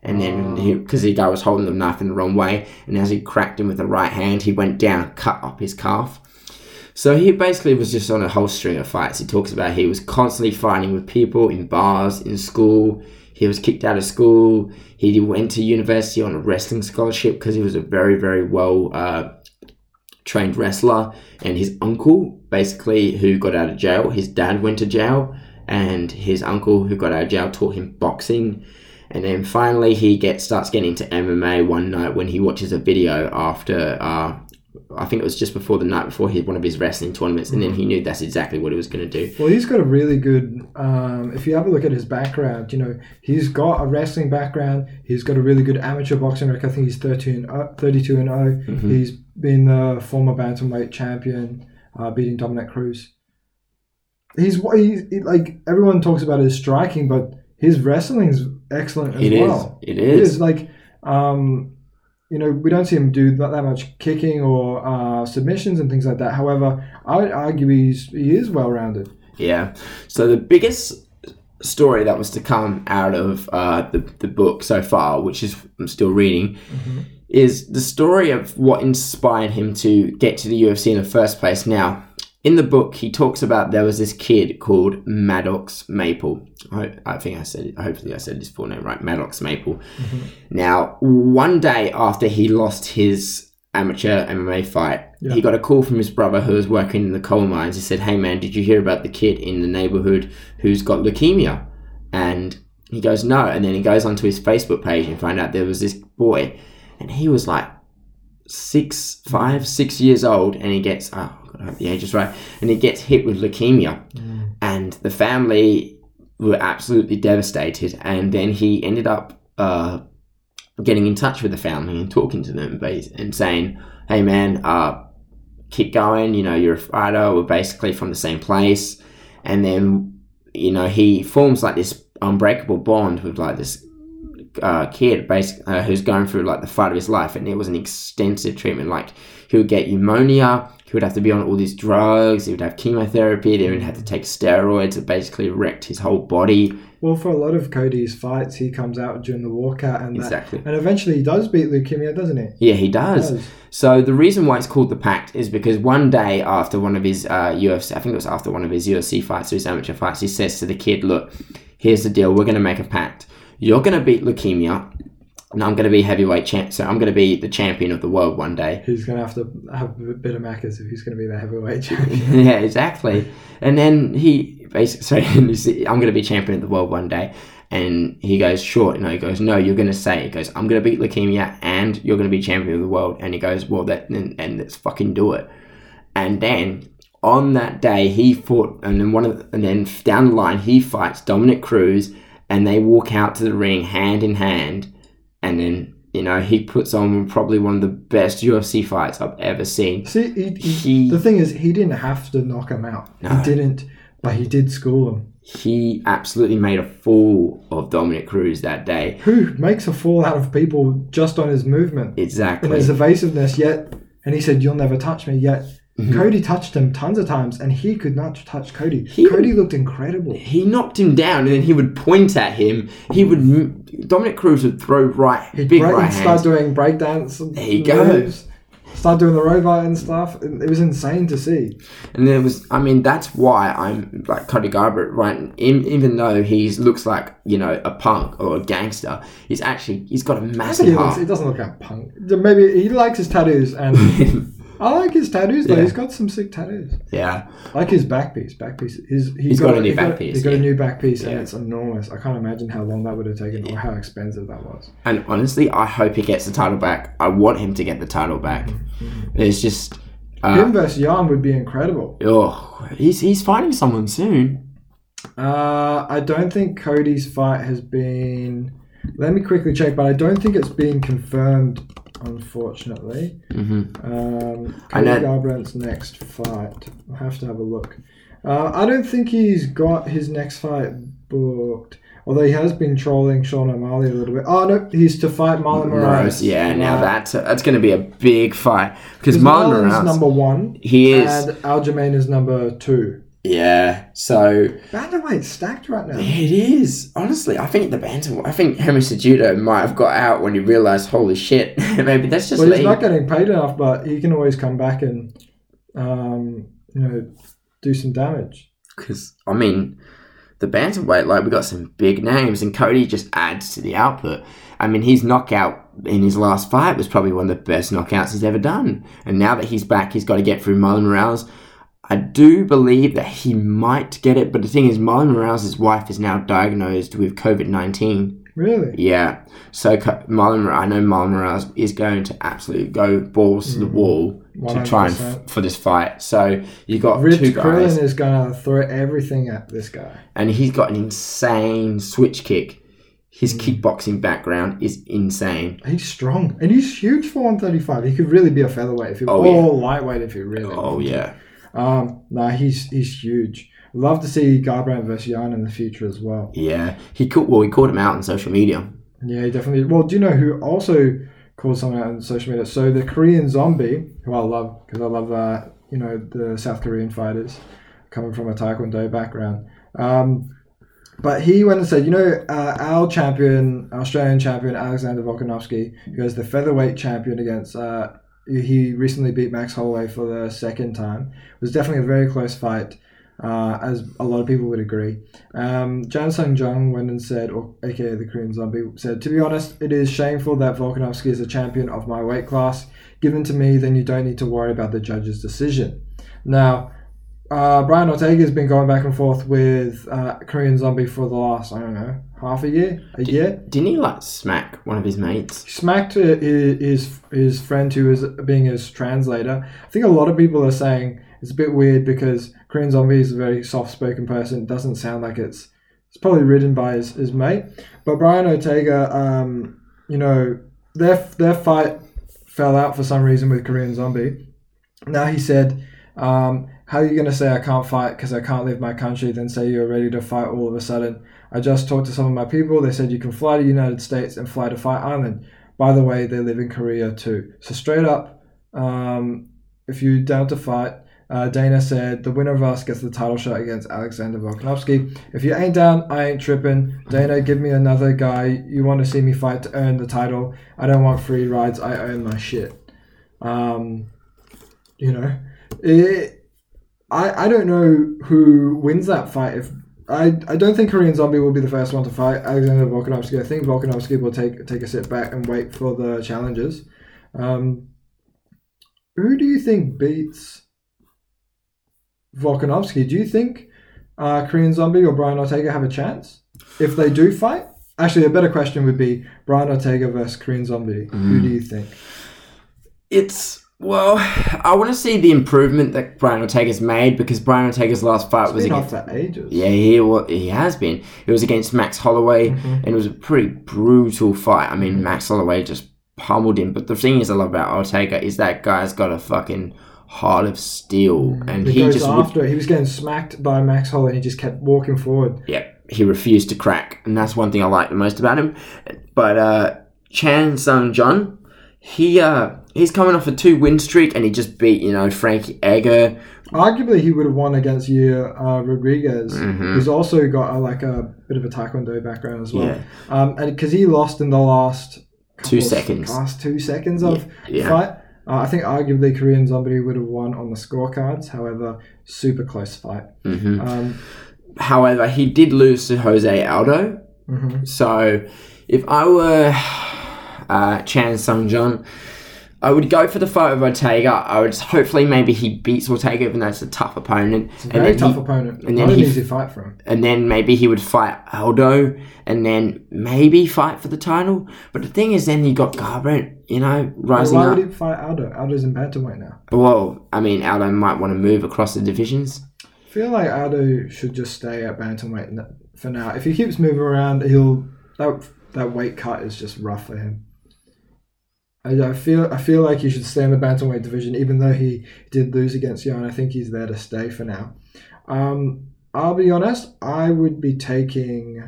And then, because the guy was holding the knife in the wrong way, and as he cracked him with the right hand, he went down, cut up his calf. So he basically was just on a whole string of fights. He talks about he was constantly fighting with people in bars, in school. He was kicked out of school. He went to university on a wrestling scholarship because he was a very, very well uh, trained wrestler. And his uncle, basically, who got out of jail, his dad went to jail, and his uncle who got out of jail taught him boxing. And then finally he gets starts getting into M M A one night when he watches a video after, uh, I think it was just before the night before his, one of his wrestling tournaments, and then he knew that's exactly what he was going to do. Well, he's got a really good, um, if you have a look at his background, you know, he's got a wrestling background, he's got a really good amateur boxing record. I think he's thirty-two and oh. Mm-hmm. He's been the former bantamweight champion, uh, beating Dominic Cruz. He's, he's he, like, everyone talks about his striking, but his wrestling's excellent as it well. Is. It is. It is. Like, um, you know, we don't see him do that, that much kicking or uh, submissions and things like that. However, I would argue he's, he is well-rounded. Yeah. So the biggest story that was to come out of uh, the, the book so far, which is I'm still reading, mm-hmm. is the story of what inspired him to get to the U F C in the first place. Now, in the book, he talks about there was this kid called Maddox Maple. I, I think I said it. Hopefully I said his full name right. Maddox Maple. Mm-hmm. Now, one day after he lost his amateur M M A fight, yeah. he got a call from his brother who was working in the coal mines. He said, "Hey man, did you hear about the kid in the neighborhood who's got leukemia?" And he goes, "No." And then he goes onto his Facebook page and find out there was this boy, and he was like six, five, six years old, and he gets, oh, I hope the age is right, and he gets hit with leukemia, mm. and the family were absolutely devastated. And then he ended up uh, getting in touch with the family and talking to them and saying, "Hey man, uh, keep going. You know, you're a fighter. We're basically from the same place." And then, you know, he forms like this unbreakable bond with like this uh, kid, basically, uh, who's going through like the fight of his life, and it was an extensive treatment. Like, he would get pneumonia. He would have to be on all these drugs. He would have chemotherapy. They would have to take steroids. It basically wrecked his whole body. Well, for a lot of Cody's fights, he comes out during the walkout, and exactly, that, and eventually he does beat leukemia, doesn't he? Yeah, he does. he does. So the reason why it's called the Pact is because one day after one of his uh, U F C, I think it was after one of his U F C fights or his amateur fights, he says to the kid, "Look, here's the deal. We're going to make a pact. You're going to beat leukemia, and I'm going to be heavyweight champ. So I'm going to be the champion of the world one day." He's going to have to have a bit of macas if he's going to be the heavyweight champion. Yeah, exactly. And then he basically, sorry, I'm going to be champion of the world one day. And he goes, "Sure." No, he goes, "No, you're going to say." He goes, "I'm going to beat leukemia and you're going to be champion of the world." And he goes, "Well, that and, and let's fucking do it." And then on that day, he fought, and then one of, the, and then down the line, he fights Dominic Cruz, and they walk out to the ring hand in hand. And then, you know, he puts on probably one of the best U F C fights I've ever seen. See, he, he, he, the thing is, he didn't have to knock him out. No. He didn't, but he did school him. He absolutely made a fool of Dominic Cruz that day. Who makes a fool out of people just on his movement. Exactly. And his evasiveness, yet, and he said, "You'll never touch me," yet mm-hmm. Cody touched him tons of times, and he could not touch Cody. He, Cody looked incredible. He knocked him down, and then he would point at him. He would Dominic Cruz would throw right, He'd big break, right hands. Start doing breakdance. There you go. Start doing the robot and stuff. It was insane to see. And then it was, I mean, that's why I'm like Cody Garbrandt, right? Even though he looks like, you know, a punk or a gangster, he's actually, he's got a massive he, heart. looks, he doesn't look like a punk. Maybe he likes his tattoos, and I like his tattoos though. Yeah. He's got some sick tattoos. Yeah. I like his back piece. Back piece. His, he's, he's got, got a new back got, piece. He's got yeah. a new back piece, yeah. and it's enormous. I can't imagine how long that would have taken yeah. or how expensive that was. And honestly, I hope he gets the title back. I want him to get the title back. Mm-hmm. It's just... Uh, him versus Jan would be incredible. Oh, he's, he's fighting someone soon. Uh, I don't think Cody's fight has been... Let me quickly check, but I don't think it's been confirmed, unfortunately. Mm-hmm. Um, Cody Garbrandt's next fight. I'll have to have a look. Uh, I don't think he's got his next fight booked, although he has been trolling Sean O'Malley a little bit. Oh, no, he's to fight Marlon Moraes. Yeah, right. Now that's, that's going to be a big fight. Because Marlon Moraes is number one. He is. And Aljamain is number two. Yeah, so Bantamweight's stacked right now. it is. Honestly, I think the bantam. I think Hermes Judo might have got out when he realised, holy shit, maybe that's just Well, he's leave. not getting paid enough, but he can always come back and, um, you know, do some damage. Because, I mean, the bantamweight, like, we got some big names, and Cody just adds to the output. I mean, his knockout in his last fight was probably one of the best knockouts he's ever done. And now that he's back, he's got to get through Marlon Morales. I do believe that he might get it, but the thing is, Marlon Morales' wife is now diagnosed with covid nineteen. Really? Yeah. So Marlon, I know Marlon Morales is going to absolutely go balls mm. to the wall one hundred percent to try and f- for this fight. So you got Rich two guys. Krillin is going to throw everything at this guy, and he's got an insane switch kick. His mm. kickboxing background is insane. He's strong, and he's huge for one thirty-five. He could really be a featherweight if he, oh, or yeah. lightweight if he really. Oh yeah. Um, no, nah, he's he's huge. Love to see Garbrandt versus Jan in the future as well. Yeah, he called. Well, he called him out on social media. Yeah, he definitely. Well, do you know who also called someone out on social media? So the Korean Zombie, who I love because I love uh, you know the South Korean fighters coming from a Taekwondo background. Um, but he went and said, you know, uh, our champion, Australian champion Alexander Volkanovski, who is the featherweight champion against. Uh, He recently beat Max Holloway for the second time. It was definitely a very close fight, uh, as a lot of people would agree. Um, Jan Sung Jung went and said, or aka the Korean Zombie, said, to be honest, it is shameful that Volkanovski is a champion of my weight class. Given to me, then you don't need to worry about the judge's decision. Now, uh, Brian Ortega has been going back and forth with uh, Korean Zombie for the last, I don't know, half a year, a Did, year. Didn't he like smack one of his mates? He smacked his his friend who was being his translator. I think a lot of people are saying it's a bit weird because Korean Zombie is a very soft-spoken person. It doesn't sound like it's it's probably written by his, his mate. But Brian Ortega, um, you know, their their fight fell out for some reason with Korean Zombie. Now he said, um, how are you going to say I can't fight because I can't leave my country, then say you're ready to fight all of a sudden? I just talked to some of my people. They said you can fly to the United States and fly to Fight Island. By the way, they live in Korea too. So straight up, um, if you're down to fight, uh, Dana said the winner of us gets the title shot against Alexander Volkanovski. If you ain't down, I ain't tripping. Dana, give me another guy you want to see me fight to earn the title. I don't want free rides. I earn my shit. Um, you know, it, I I don't know who wins that fight. If I, I don't think Korean Zombie will be the first one to fight Alexander Volkanovski. I think Volkanovski will take take a sit back and wait for the challenges. Um, who do you think beats Volkanovski? Do you think uh, Korean Zombie or Brian Ortega have a chance if they do fight? Actually, a better question would be Brian Ortega versus Korean Zombie. Mm. Who do you think? It's... Well, I want to see the improvement that Brian Ortega's made because Brian Ortega's last fight it's was been against... off for ages. Yeah, he, well, he has been. It was against Max Holloway, mm-hmm. and it was a pretty brutal fight. I mean, Max Holloway just pummeled him. But the thing is I love about Ortega is that guy's got a fucking heart of steel. Mm. And he, he goes just... after it. He was getting smacked by Max Holloway and he just kept walking forward. Yeah, he refused to crack. And that's one thing I like the most about him. But uh, Chan Sung Jung, he... Uh, He's coming off a two-win streak, and he just beat, you know, Frankie Edgar. Arguably, he would have won against Yair uh, Rodriguez, mm-hmm. who's also got a, like a bit of a Taekwondo background as well. Yeah. Um, and because he lost in the last two seconds, last two seconds of yeah. Yeah. fight. Uh, I think arguably Korean Zombie would have won on the scorecards. However, super close fight. Mm-hmm. Um, However, he did lose to Jose Aldo. Mm-hmm. So, if I were uh, Chan Sung Jung, I would go for the fight with Ortega. I would hopefully maybe he beats Ortega, even though it's a tough opponent. It's a very tough he, opponent. And then Not he, an easy fight for him. And then maybe he would fight Aldo, and then maybe fight for the title. But the thing is, then you got Garbrandt, you know, rising well, why up. Why would he fight Aldo? Aldo's in bantamweight now. Well, I mean, Aldo might want to move across the divisions. I feel like Aldo should just stay at bantamweight for now. If he keeps moving around, he'll that that weight cut is just rough for him. I feel I feel like he should stay in the bantamweight division, even though he did lose against Jan. I think he's there to stay for now. Um, I'll be honest, I would be taking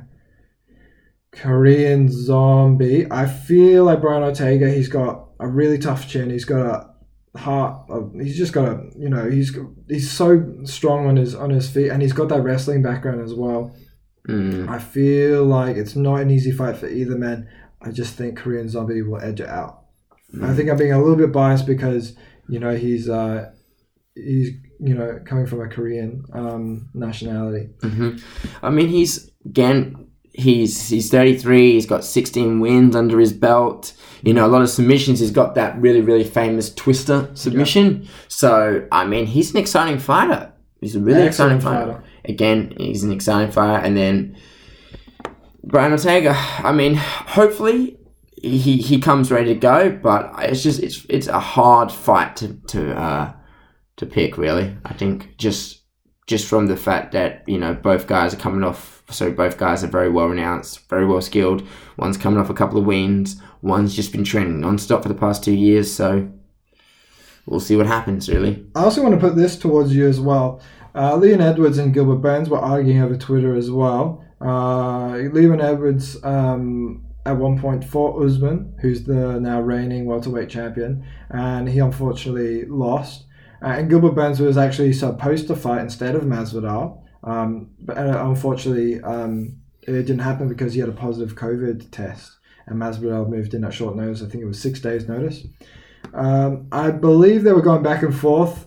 Korean Zombie. I feel like Brian Ortega, he's got a really tough chin. He's got a heart. He's just got a, you know, he's he's so strong on his on his feet, and he's got that wrestling background as well. Mm. I feel like it's not an easy fight for either man. I just think Korean Zombie will edge it out. Mm. I think I'm being a little bit biased because, you know, he's uh, he's you know coming from a Korean um, nationality. Mm-hmm. I mean, he's again, he's he's thirty-three. He's got sixteen wins under his belt. You know, a lot of submissions. He's got that really really famous twister submission. Yeah. So I mean, he's an exciting fighter. He's a really Excellent exciting fighter. fighter. Again, he's an exciting fighter. And then Brian Ortega. I mean, hopefully he he comes ready to go. But it's just it's it's a hard fight to to uh, to pick. Really, I think just just from the fact that, you know, both guys are coming off. So both guys are very well renounced, very well skilled. One's coming off a couple of wins. One's just been training non-stop for the past two years. So we'll see what happens, really. I also want to put this towards you as well. Uh, Leon Edwards and Gilbert Burns were arguing over Twitter as well. Uh, Leon Edwards um, at one point fought Usman, who's the now reigning welterweight champion, and he unfortunately lost. Uh, and Gilbert Burns was actually supposed to fight instead of Masvidal. Um, but uh, unfortunately, um, it didn't happen because he had a positive COVID test, and Masvidal moved in at short notice. I think it was six days' notice. Um, I believe they were going back and forth,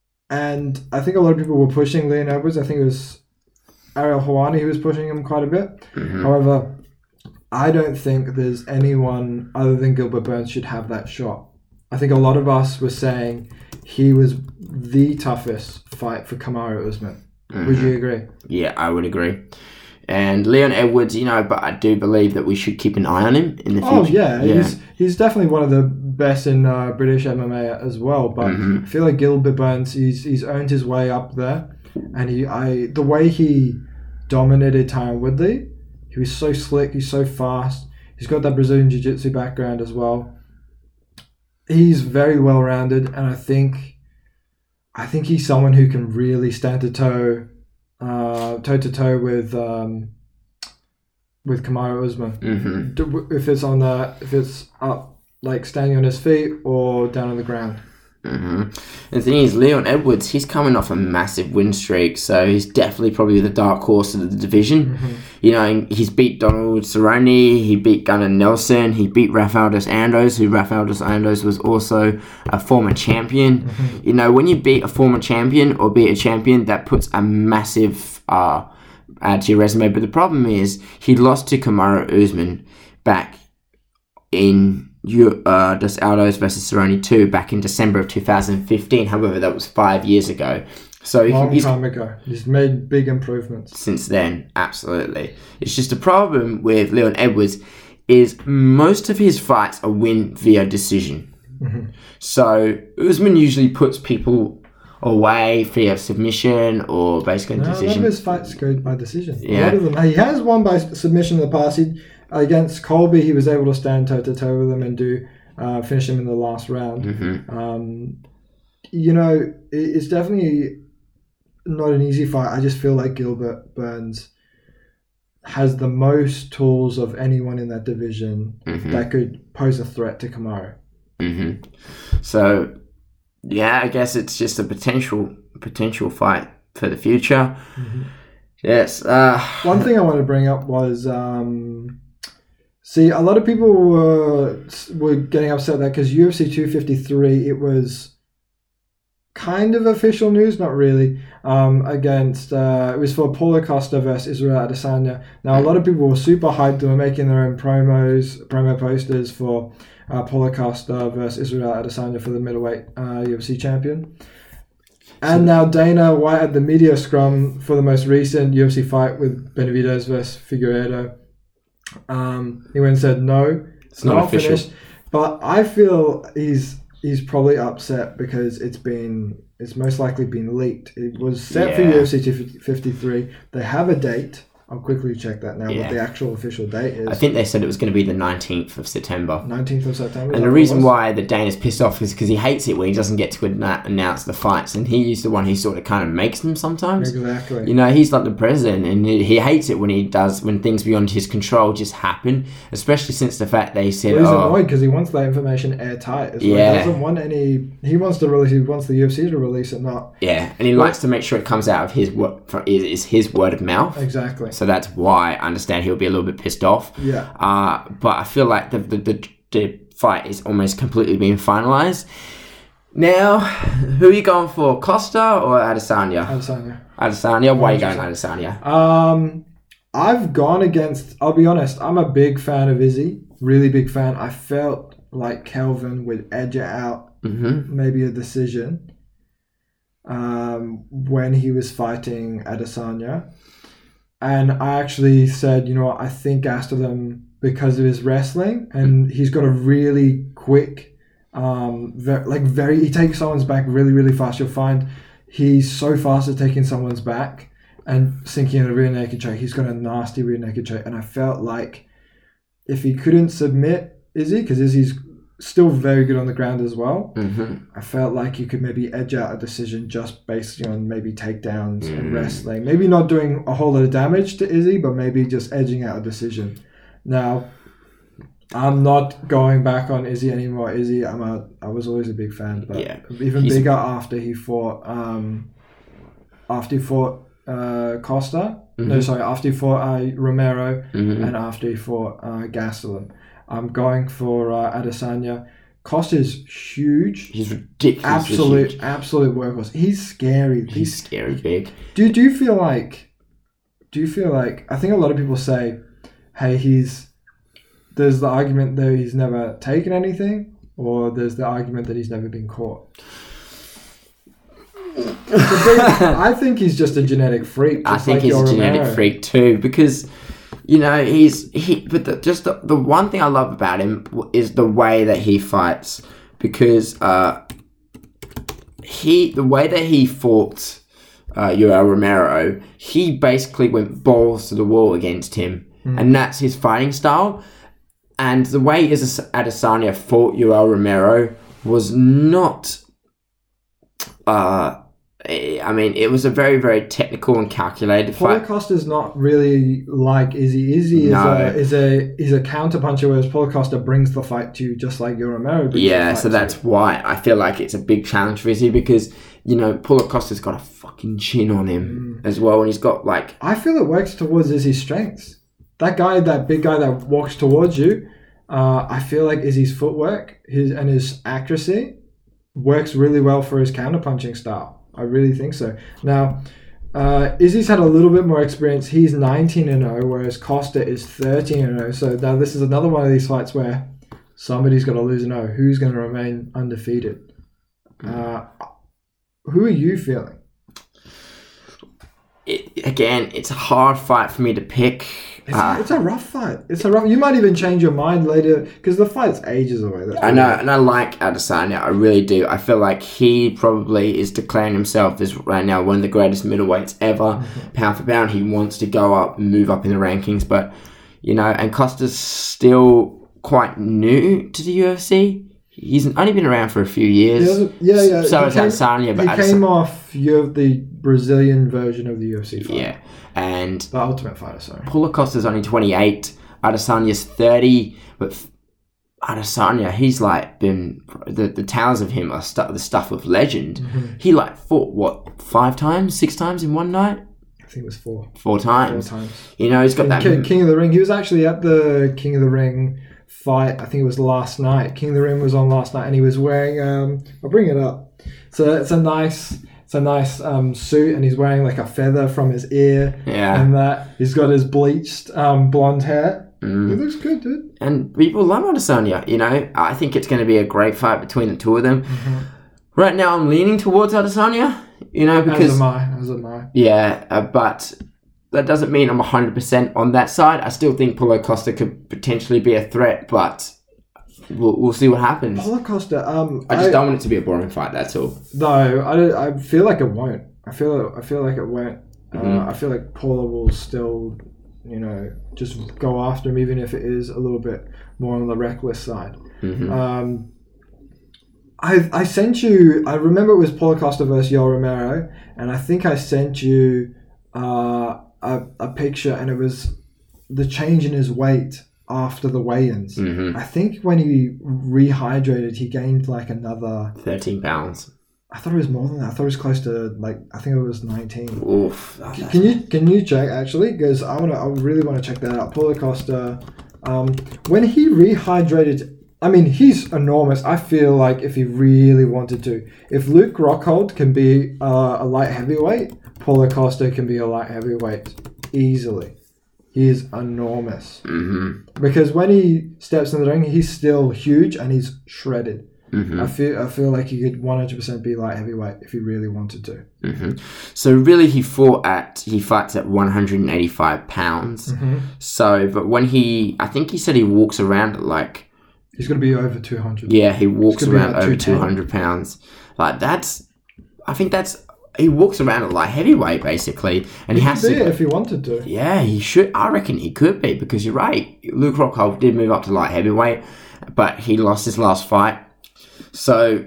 and I think a lot of people were pushing Leon Edwards. I think it was Ariel Helwani who was pushing him quite a bit. Mm-hmm. However, I don't think there's anyone other than Gilbert Burns should have that shot. I think a lot of us were saying he was the toughest fight for Kamaru Usman. Mm-hmm. Would you agree? Yeah, I would agree. And Leon Edwards, you know, but I do believe that we should keep an eye on him in the future. Oh, yeah. yeah. He's he's definitely one of the best in uh, British M M A as well. But mm-hmm. I feel like Gilbert Burns, he's he's earned his way up there. And he, I the way he dominated Tyron Woodley, he was so slick, he's so fast. He's got that Brazilian Jiu-Jitsu background as well. He's very well-rounded, and I think... I think he's someone who can really stand to toe, uh, toe to toe with um, with Kamaru Usman. Mm-hmm. If it's on the, if it's up, like standing on his feet or down on the ground. Mm-hmm. The thing is, Leon Edwards, he's coming off a massive win streak, so he's definitely probably the dark horse of the division. Mm-hmm. You know, he's beat Donald Cerrone, he beat Gunnar Nelson, he beat Rafael dos Anjos, who Rafael dos Anjos was also a former champion. Mm-hmm. You know, when you beat a former champion or beat a champion, that puts a massive uh, add to your resume. But the problem is, he lost to Kamaru Usman back in You, uh, Dos Aldos versus Cerrone two back in December of two thousand fifteen. However, that was five years ago. So long he's, time ago. He's made big improvements since then. Absolutely. It's just a problem with Leon Edwards is most of his fights are win via decision. Mm-hmm. So Usman usually puts people away via submission or basically no, decision. A lot of his fights go by decision. Yeah. A lot of them. He has won by submission in the past. He, Against Colby, he was able to stand toe-to-toe with him and do uh, finish him in the last round. Mm-hmm. Um, you know, it's definitely not an easy fight. I just feel like Gilbert Burns has the most tools of anyone in that division mm-hmm. that could pose a threat to Kamaru. Mm-hmm. So, yeah, I guess it's just a potential potential fight for the future. Mm-hmm. Yes. Uh, One thing I want to bring up was... Um, See, a lot of people were were getting upset that because U F C two fifty-three, it was kind of official news, not really, um, against, uh, it was for Paulo Costa versus Israel Adesanya. Now, a lot of people were super hyped and were making their own promos, promo posters for uh, Paulo Costa versus Israel Adesanya for the middleweight uh, U F C champion. And now Dana White at the media scrum for the most recent U F C fight with Benavidez versus Figueiredo. Um, he went and said no, it's, it's not, not finished. But I feel he's he's probably upset because it's been it's most likely been leaked. It was set yeah. for U F C two fifty-three. They have a date I'll quickly check that now. Yeah. What the actual official date is? I think they said it was going to be the nineteenth of September. nineteenth of September. And the reason why the Dana's pissed off is because he hates it when he doesn't get to anna- announce the fights, and he's the one who sort of kind of makes them sometimes. Exactly. You know, he's like the president, and he, he hates it when he does when things beyond his control just happen. Especially since the fact they said, well, he's oh, annoyed because he wants that information airtight. As well. Yeah. He doesn't want any. He wants to release. He wants the U F C to release it, not yeah, and he likes to make sure it comes out of his word, is, is his word of mouth. exactly. So that's why I understand he'll be a little bit pissed off. Yeah. Uh, but I feel like the the, the the fight is almost completely being finalized. Now, who are you going for, Costa or Adesanya? Adesanya. Adesanya. Why are you going Adesanya? Um, I've gone against. I'll be honest. I'm a big fan of Izzy. Really big fan. I felt like Kelvin would edge it out, Mm-hmm. maybe a decision. Um, when he was fighting Adesanya, and I actually said, you know what, I think Gastelum because of his wrestling, and he's got a really quick, um, ve- like very. He takes someone's back really, really fast. You'll find he's so fast at taking someone's back and sinking in a rear naked choke. He's got a nasty rear naked choke, and I felt like if he couldn't submit Izzy, because Izzy's still very good on the ground as well, Mm-hmm. I felt like you could maybe edge out a decision just based on maybe takedowns Mm. and wrestling. Maybe not doing a whole lot of damage to Izzy, but maybe just edging out a decision. Now, I'm not going back on Izzy anymore. Izzy, I'm a, I was always a big fan, but Yeah. even He's- bigger after he fought, um, after he fought uh, Costa. No, Mhm. sorry, after he fought uh, Romero Mm-hmm. and after he fought uh, Gastelum. I'm going for uh, Adesanya. Costa's huge. He's ridiculous. Absolute, absolute workhorse. He's scary. He's He's. scary big. Do do you feel like? Do you feel like? I think a lot of people say, "Hey, he's." There's the argument that he's never taken anything, or there's the argument that he's never been caught. The big- I think he's just a genetic freak. I just think like he's a your genetic Romero. freak too, because you know he's he. But the, just the, the one thing I love about him w- is the way that he fights, because uh, he the way that he fought uh, Yoel Romero, he basically went balls to the wall against him, and that's his fighting style. And the way Adesanya fought Yoel Romero was not. Uh, I mean, it was a very, very technical and calculated Paulo fight. Costa's not really like Izzy. Izzy is, No. a, is a is a counterpuncher, whereas Paulo Costa brings the fight to you just like your Romero brings Yeah, the fight so to that's why I feel like it's a big challenge for Izzy, because, you know, Paulo Costa's got a fucking chin on him as well, and he's got, like... I feel it works towards Izzy's strengths. That guy, that big guy that walks towards you, uh, I feel like Izzy's footwork his and his accuracy works really well for his counterpunching style. I really think so. Now, uh, Izzy's had a little bit more experience. He's nineteen and oh, whereas Costa is thirteen and oh. So now this is another one of these fights where somebody's got to lose and oh. Who's going to remain undefeated? Uh, who are you feeling? It, again, it's a hard fight for me to pick. It's, Uh, it's a rough fight. It's a rough. You might even change your mind later because the fight's ages away. That's I know, and I like Adesanya. I really do. I feel like he probably is declaring himself as right now one of the greatest middleweights ever. Pound for pound, he wants to go up and move up in the rankings. But, you know, and Costa's still quite new to the U F C. He's only been around for a few years. Yeah, yeah. yeah. So He is came- Adesanya. But He Adesanya, came off you the Brazilian version of the U F C fight. yeah. And The Ultimate Fighter, sorry. Paulo Costa's only twenty-eight. Adesanya's thirty. But f- Adesanya, he's like been... The, the tales of him are stu- the stuff of legend. Mm-hmm. He like fought, what, five times? Six times in one night? I think it was four. Four Four times. times. You know, he's got that... King, King of the Ring. He was actually at the King of the Ring fight. I think it was last night. King of the Ring was on last night, and he was wearing. Um, I'll bring it up. So it's a nice, it's a nice um, suit, and he's wearing like a feather from his ear, Yeah. and that he's got his bleached um, blonde hair. Mm. It looks good, dude. And people love Adesanya, you know. I think it's going to be a great fight between the two of them. Right now, I'm leaning towards Adesanya, you know, As because... am I. As am I. Yeah, uh, but that doesn't mean I'm one hundred percent on that side. I still think Paulo Costa could potentially be a threat, but we'll, we'll see what happens. Paulo Costa. Um, I just don't want it to be a boring fight, that's all. No, I, don't- I feel like it won't. I feel I feel like it won't. Uh, Mhm. I feel like Paula will still you know, just go after him, even if it is a little bit more on the reckless side. Mm-hmm. Um, I I sent you. I remember it was Paulo Costa versus Yoel Romero, and I think I sent you uh, a a picture, and it was the change in his weight after the weigh-ins. Mm-hmm. I think when he rehydrated, he gained like another thirteen pounds. I thought it was more than that. I thought it was close to like I think it was nineteen. Oof. Can, can you can you check actually? Because I wanna I really want to check that out. Paulo Costa, um, when he rehydrated. I mean, he's enormous. I feel like if he really wanted to, if Luke Rockhold can be uh, a light heavyweight, Paulo Costa can be a light heavyweight easily. He is enormous. Mm-hmm. Because when he steps in the ring, he's still huge and he's shredded. Mm-hmm. I feel I feel like he could one hundred percent be light heavyweight if he really wanted to. Mm-hmm. So really, he fought at he fights at one hundred eighty-five pounds. Mm-hmm. So, but when he, I think he said he walks around at like. He's going to be over two hundred. Yeah, he walks around like over two hundred pounds. Like, that's... I think that's... He walks around at light heavyweight, basically. And he, he has could be to... it if he wanted to. Yeah, he should. I reckon he could be, because you're right. Luke Rockhold did move up to light heavyweight, but he lost his last fight. So...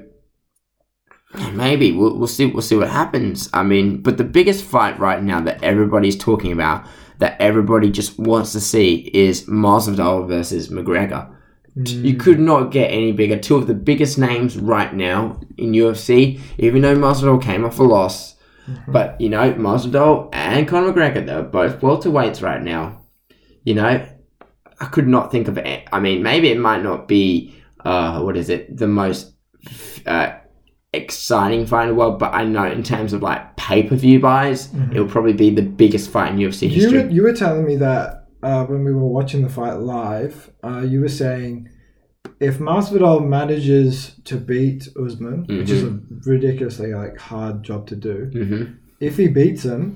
Maybe. We'll, we'll see We'll see what happens. I mean, but the biggest fight right now that everybody's talking about, that everybody just wants to see, is Masvidal versus McGregor. You could not get any bigger. Two of the biggest names right now in U F C, even though Masvidal came off a loss. Mm-hmm. But, you know, Masvidal and Conor McGregor, they're both welterweights right now. You know, I could not think of it. I mean, maybe it might not be, uh, what is it, the most uh, exciting fight in the world, but I know in terms of, like, pay-per-view buys, mm-hmm. it'll probably be the biggest fight in U F C you history. Were, you were telling me that Uh, when we were watching the fight live, uh, you were saying if Masvidal manages to beat Usman, mm-hmm. which is a ridiculously like hard job to do, mm-hmm. if he beats him,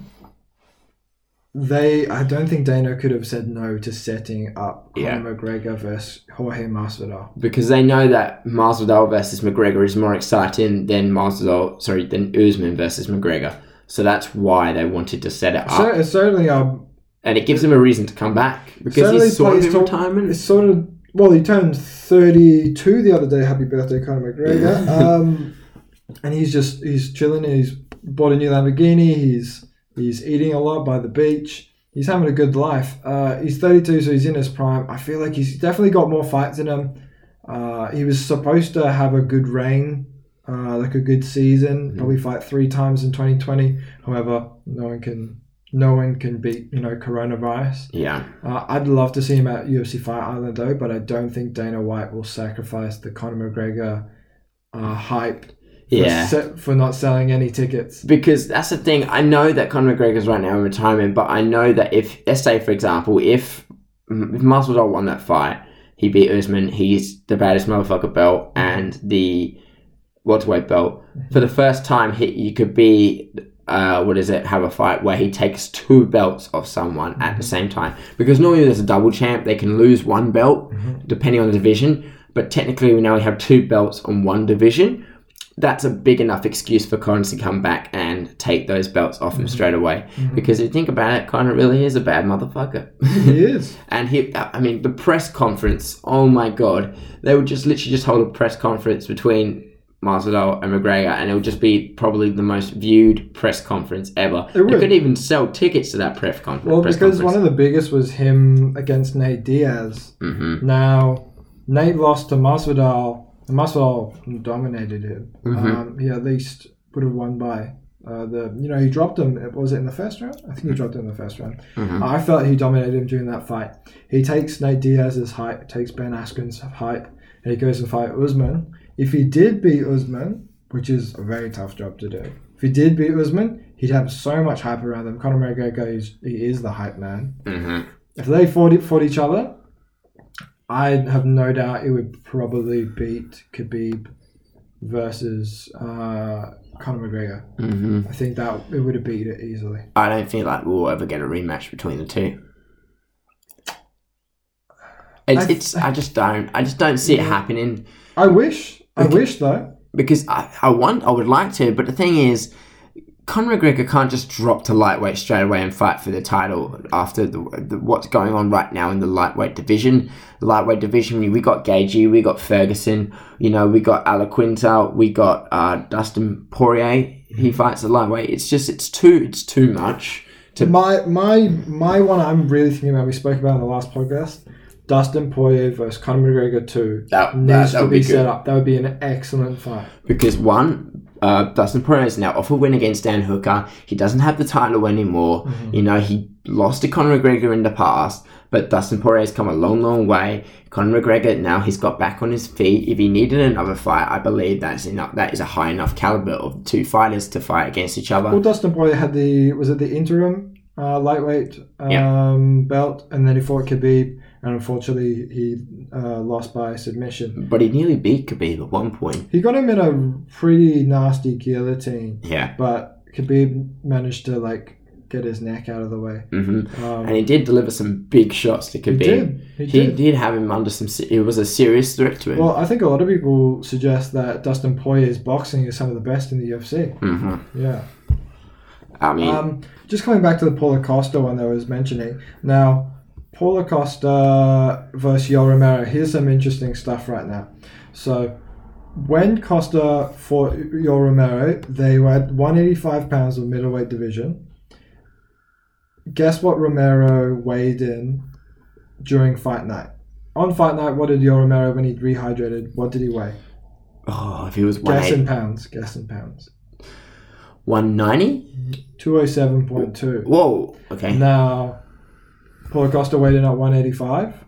they I don't think Dana could have said no to setting up Conor yeah. McGregor versus Jorge Masvidal, because they know that Masvidal versus McGregor is more exciting than Masvidal, sorry, than Usman versus McGregor. So that's why they wanted to set it up. So, it's certainly um. And it gives him a reason to come back because he's sort of in retirement. It's sort of well, he turned thirty-two the other day. Happy birthday, Conor McGregor! um, and he's just he's chilling. He's bought a new Lamborghini. He's he's eating a lot by the beach. He's having a good life. Uh, he's thirty-two, so he's in his prime. I feel like he's definitely got more fights in him. Uh, he was supposed to have a good reign, uh, like a good season. Mm-hmm. Probably fight three times in twenty twenty. However, no one can. No one can beat, you know, coronavirus. Yeah. Uh, I'd love to see him at U F C Fight Island, though, but I don't think Dana White will sacrifice the Conor McGregor uh, hype for, yeah. se- for not selling any tickets. Because that's the thing. I know that Conor McGregor's right now in retirement, but I know that if, let's say, for example, if, if Masvidal won that fight, he beat Usman, he's the baddest motherfucker belt and the welterweight belt. Mm-hmm. For the first time, he, you could be... Uh, what is it? Have a fight where he takes two belts off someone mm-hmm. at the same time. Because normally there's a double champ. They can lose one belt mm-hmm. depending on the division. But technically we now have two belts on one division. That's a big enough excuse for Conor to come back and take those belts off mm-hmm. him straight away. Mm-hmm. Because if you think about it, Conor really is a bad motherfucker. He is. And he, I mean, the press conference, oh my God. They would just literally just hold a press conference between Masvidal and McGregor, and it would just be probably the most viewed press conference ever. You could even sell tickets to that press, con- well, press conference. Well, because one of the biggest was him against Nate Diaz. Mm-hmm. Now, Nate lost to Masvidal, and Masvidal dominated him. Mm-hmm. Um, he at least would have won by uh, the. You know, he dropped him. Was it in the first round? I think he dropped him in the first round. Mm-hmm. I felt he dominated him during that fight. He takes Nate Diaz's height, takes Ben Askren's height, and he goes and fight Usman. If he did beat Usman, which is a very tough job to do, if he did beat Usman, he'd have so much hype around him. Conor McGregor, is, he is the hype man. Mm-hmm. If they fought, fought each other, I have no doubt it would probably beat Khabib versus uh, Conor McGregor. Mm-hmm. I think that it would have beat it easily. I don't feel like we'll ever get a rematch between the two. It's, I, it's. I just don't. I just don't see yeah. it happening. I wish. I wish though. Because I, I want. I would like to, but the thing is, Conor McGregor can't just drop to lightweight straight away and fight for the title after the, the, what's going on right now in the lightweight division. The lightweight division, we got Gaethje, we got Ferguson, you know, we got Alaquinta, we got uh, Dustin Poirier. He fights at lightweight. It's just, it's too, it's too much. To my my my one, I'm really thinking about. We spoke about in the last podcast. Dustin Poirier versus Conor McGregor two that, needs that, that to be, be set up. That would be an excellent fight. Because one, uh, Dustin Poirier is now off a win against Dan Hooker. He doesn't have the title anymore. Mm-hmm. You know, he lost to Conor McGregor in the past, but Dustin Poirier has come a long, long way. Conor McGregor, now he's got back on his feet. If he needed another fight, I believe that's enough. That is a high enough caliber of two fighters to fight against each other. Well, Dustin Poirier had the, was it the interim uh, lightweight um, yeah. belt, and then he fought Khabib. And unfortunately, he uh, lost by submission. But he nearly beat Khabib at one point. He got him in a pretty nasty guillotine. Yeah. But Khabib managed to, like, get his neck out of the way. Mm-hmm. Um, and he did deliver some big shots to Khabib. He did. He, he did. did have him under some... It was a serious threat to him. Well, I think a lot of people suggest that Dustin Poirier's boxing is some of the best in the U F C. Mm-hmm. Yeah. I mean... Um, just coming back to the Paulo Costa one that I was mentioning. Now... Paulo Costa versus Yoel Romero. Here's some interesting stuff right now. So, when Costa fought Yoel Romero, they were at one eighty-five pounds of middleweight division. Guess what Romero weighed in during fight night? On fight night, what did Yoel Romero, when he rehydrated, what did he weigh? Oh, if he was Guess in pounds. Guess in pounds. one ninety? two oh seven point two. Whoa, okay. Now... Paulo Costa weighed in at one eighty-five.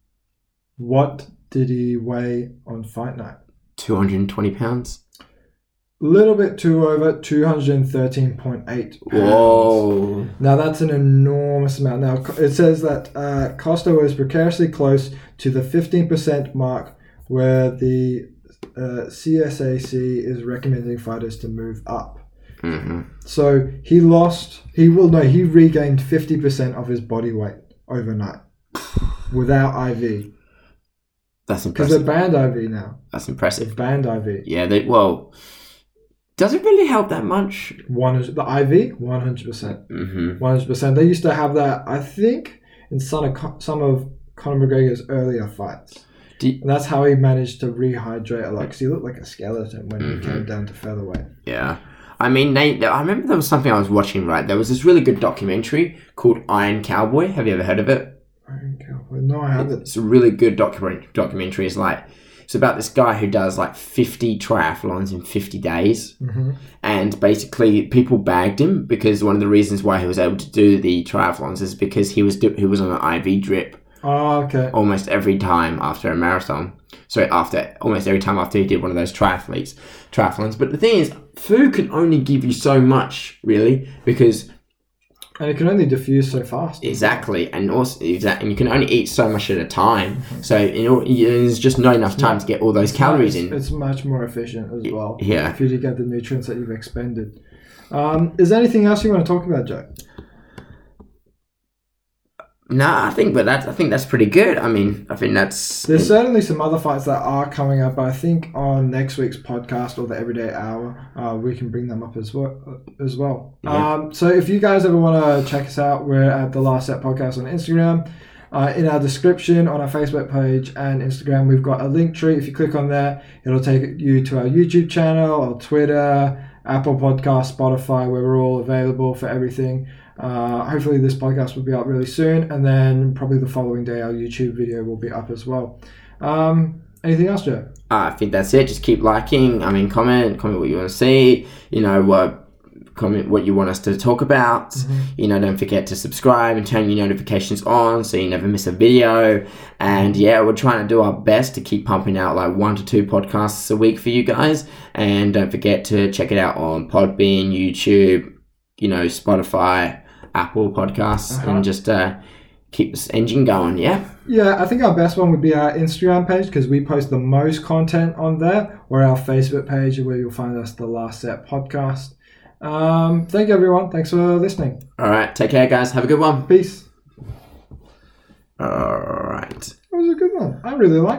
What did he weigh on fight night? two hundred twenty pounds. A little bit too over, two hundred thirteen point eight pounds. Whoa. Now that's an enormous amount. Now it says that uh, Costa was precariously close to the fifteen percent mark where the uh, C S A C is recommending fighters to move up. Mm-hmm. So he lost, he will no, he regained fifty percent of his body weight overnight without I V. That's Because impressive. they're banned I V now. That's impressive. They've banned I V. Yeah, they, well, does it really help that much? One is the I V, one hundred percent. Mm-hmm. one hundred percent. They used to have that, I think, in some of, some of Conor McGregor's earlier fights. You, and that's how he managed to rehydrate a lot, because he looked like a skeleton when mm-hmm. he came down to featherweight. Yeah. I mean, they, I remember there was something I was watching, right? There was this really good documentary called Iron Cowboy. Have you ever heard of it? Iron Cowboy? No, I haven't. It's a really good docu- documentary. It's like, it's about this guy who does like fifty triathlons in fifty days. Mm-hmm. And basically people bagged him because one of the reasons why he was able to do the triathlons is because he was, he was on an I V drip. Oh, okay. Almost every time after a marathon. Sorry, after almost every time after he did one of those triathletes, triathlons. But the thing is, food can only give you so much, really, because and it can only diffuse so fast. Exactly, and also exactly, and you can only eat so much at a time. Mm-hmm. So you know, there's just not enough time yeah. to get all those it's calories much, in. It's much more efficient as well. Yeah, for you to get the nutrients that you've expended. Um, is there anything else you want to talk about, Joe? No, I think, but that's I think that's pretty good. I mean, I think that's. There's certainly some other fights that are coming up. But I think on next week's podcast or the Everyday Hour, uh, we can bring them up as well. As well. Yeah. Um, so if you guys ever want to check us out, we're at the Last Set Podcast on Instagram. Uh, in our description on our Facebook page and Instagram, we've got a link tree. If you click on there, it'll take you to our YouTube channel, or Twitter, Apple Podcast, Spotify, where we're all available for everything. Uh, hopefully this podcast will be up really soon, and then probably the following day our YouTube video will be up as well. Um, anything else, Joe? Uh, I think that's it. Just keep liking. I mean, comment, comment what you want to see. You know, what comment what you want us to talk about. Mm-hmm. You know, don't forget to subscribe and turn your notifications on so you never miss a video. And yeah, we're trying to do our best to keep pumping out like one to two podcasts a week for you guys. And don't forget to check it out on Podbean, YouTube, you know, Spotify, Apple Podcasts, uh-huh. and just uh, keep this engine going, yeah? Yeah, I think our best one would be our Instagram page, because we post the most content on there, or our Facebook page, where you'll find us, The Last Set Podcast. Um, thank you, everyone. Thanks for listening. All right, take care, guys. Have a good one. Peace. All right. That was a good one. I really liked it.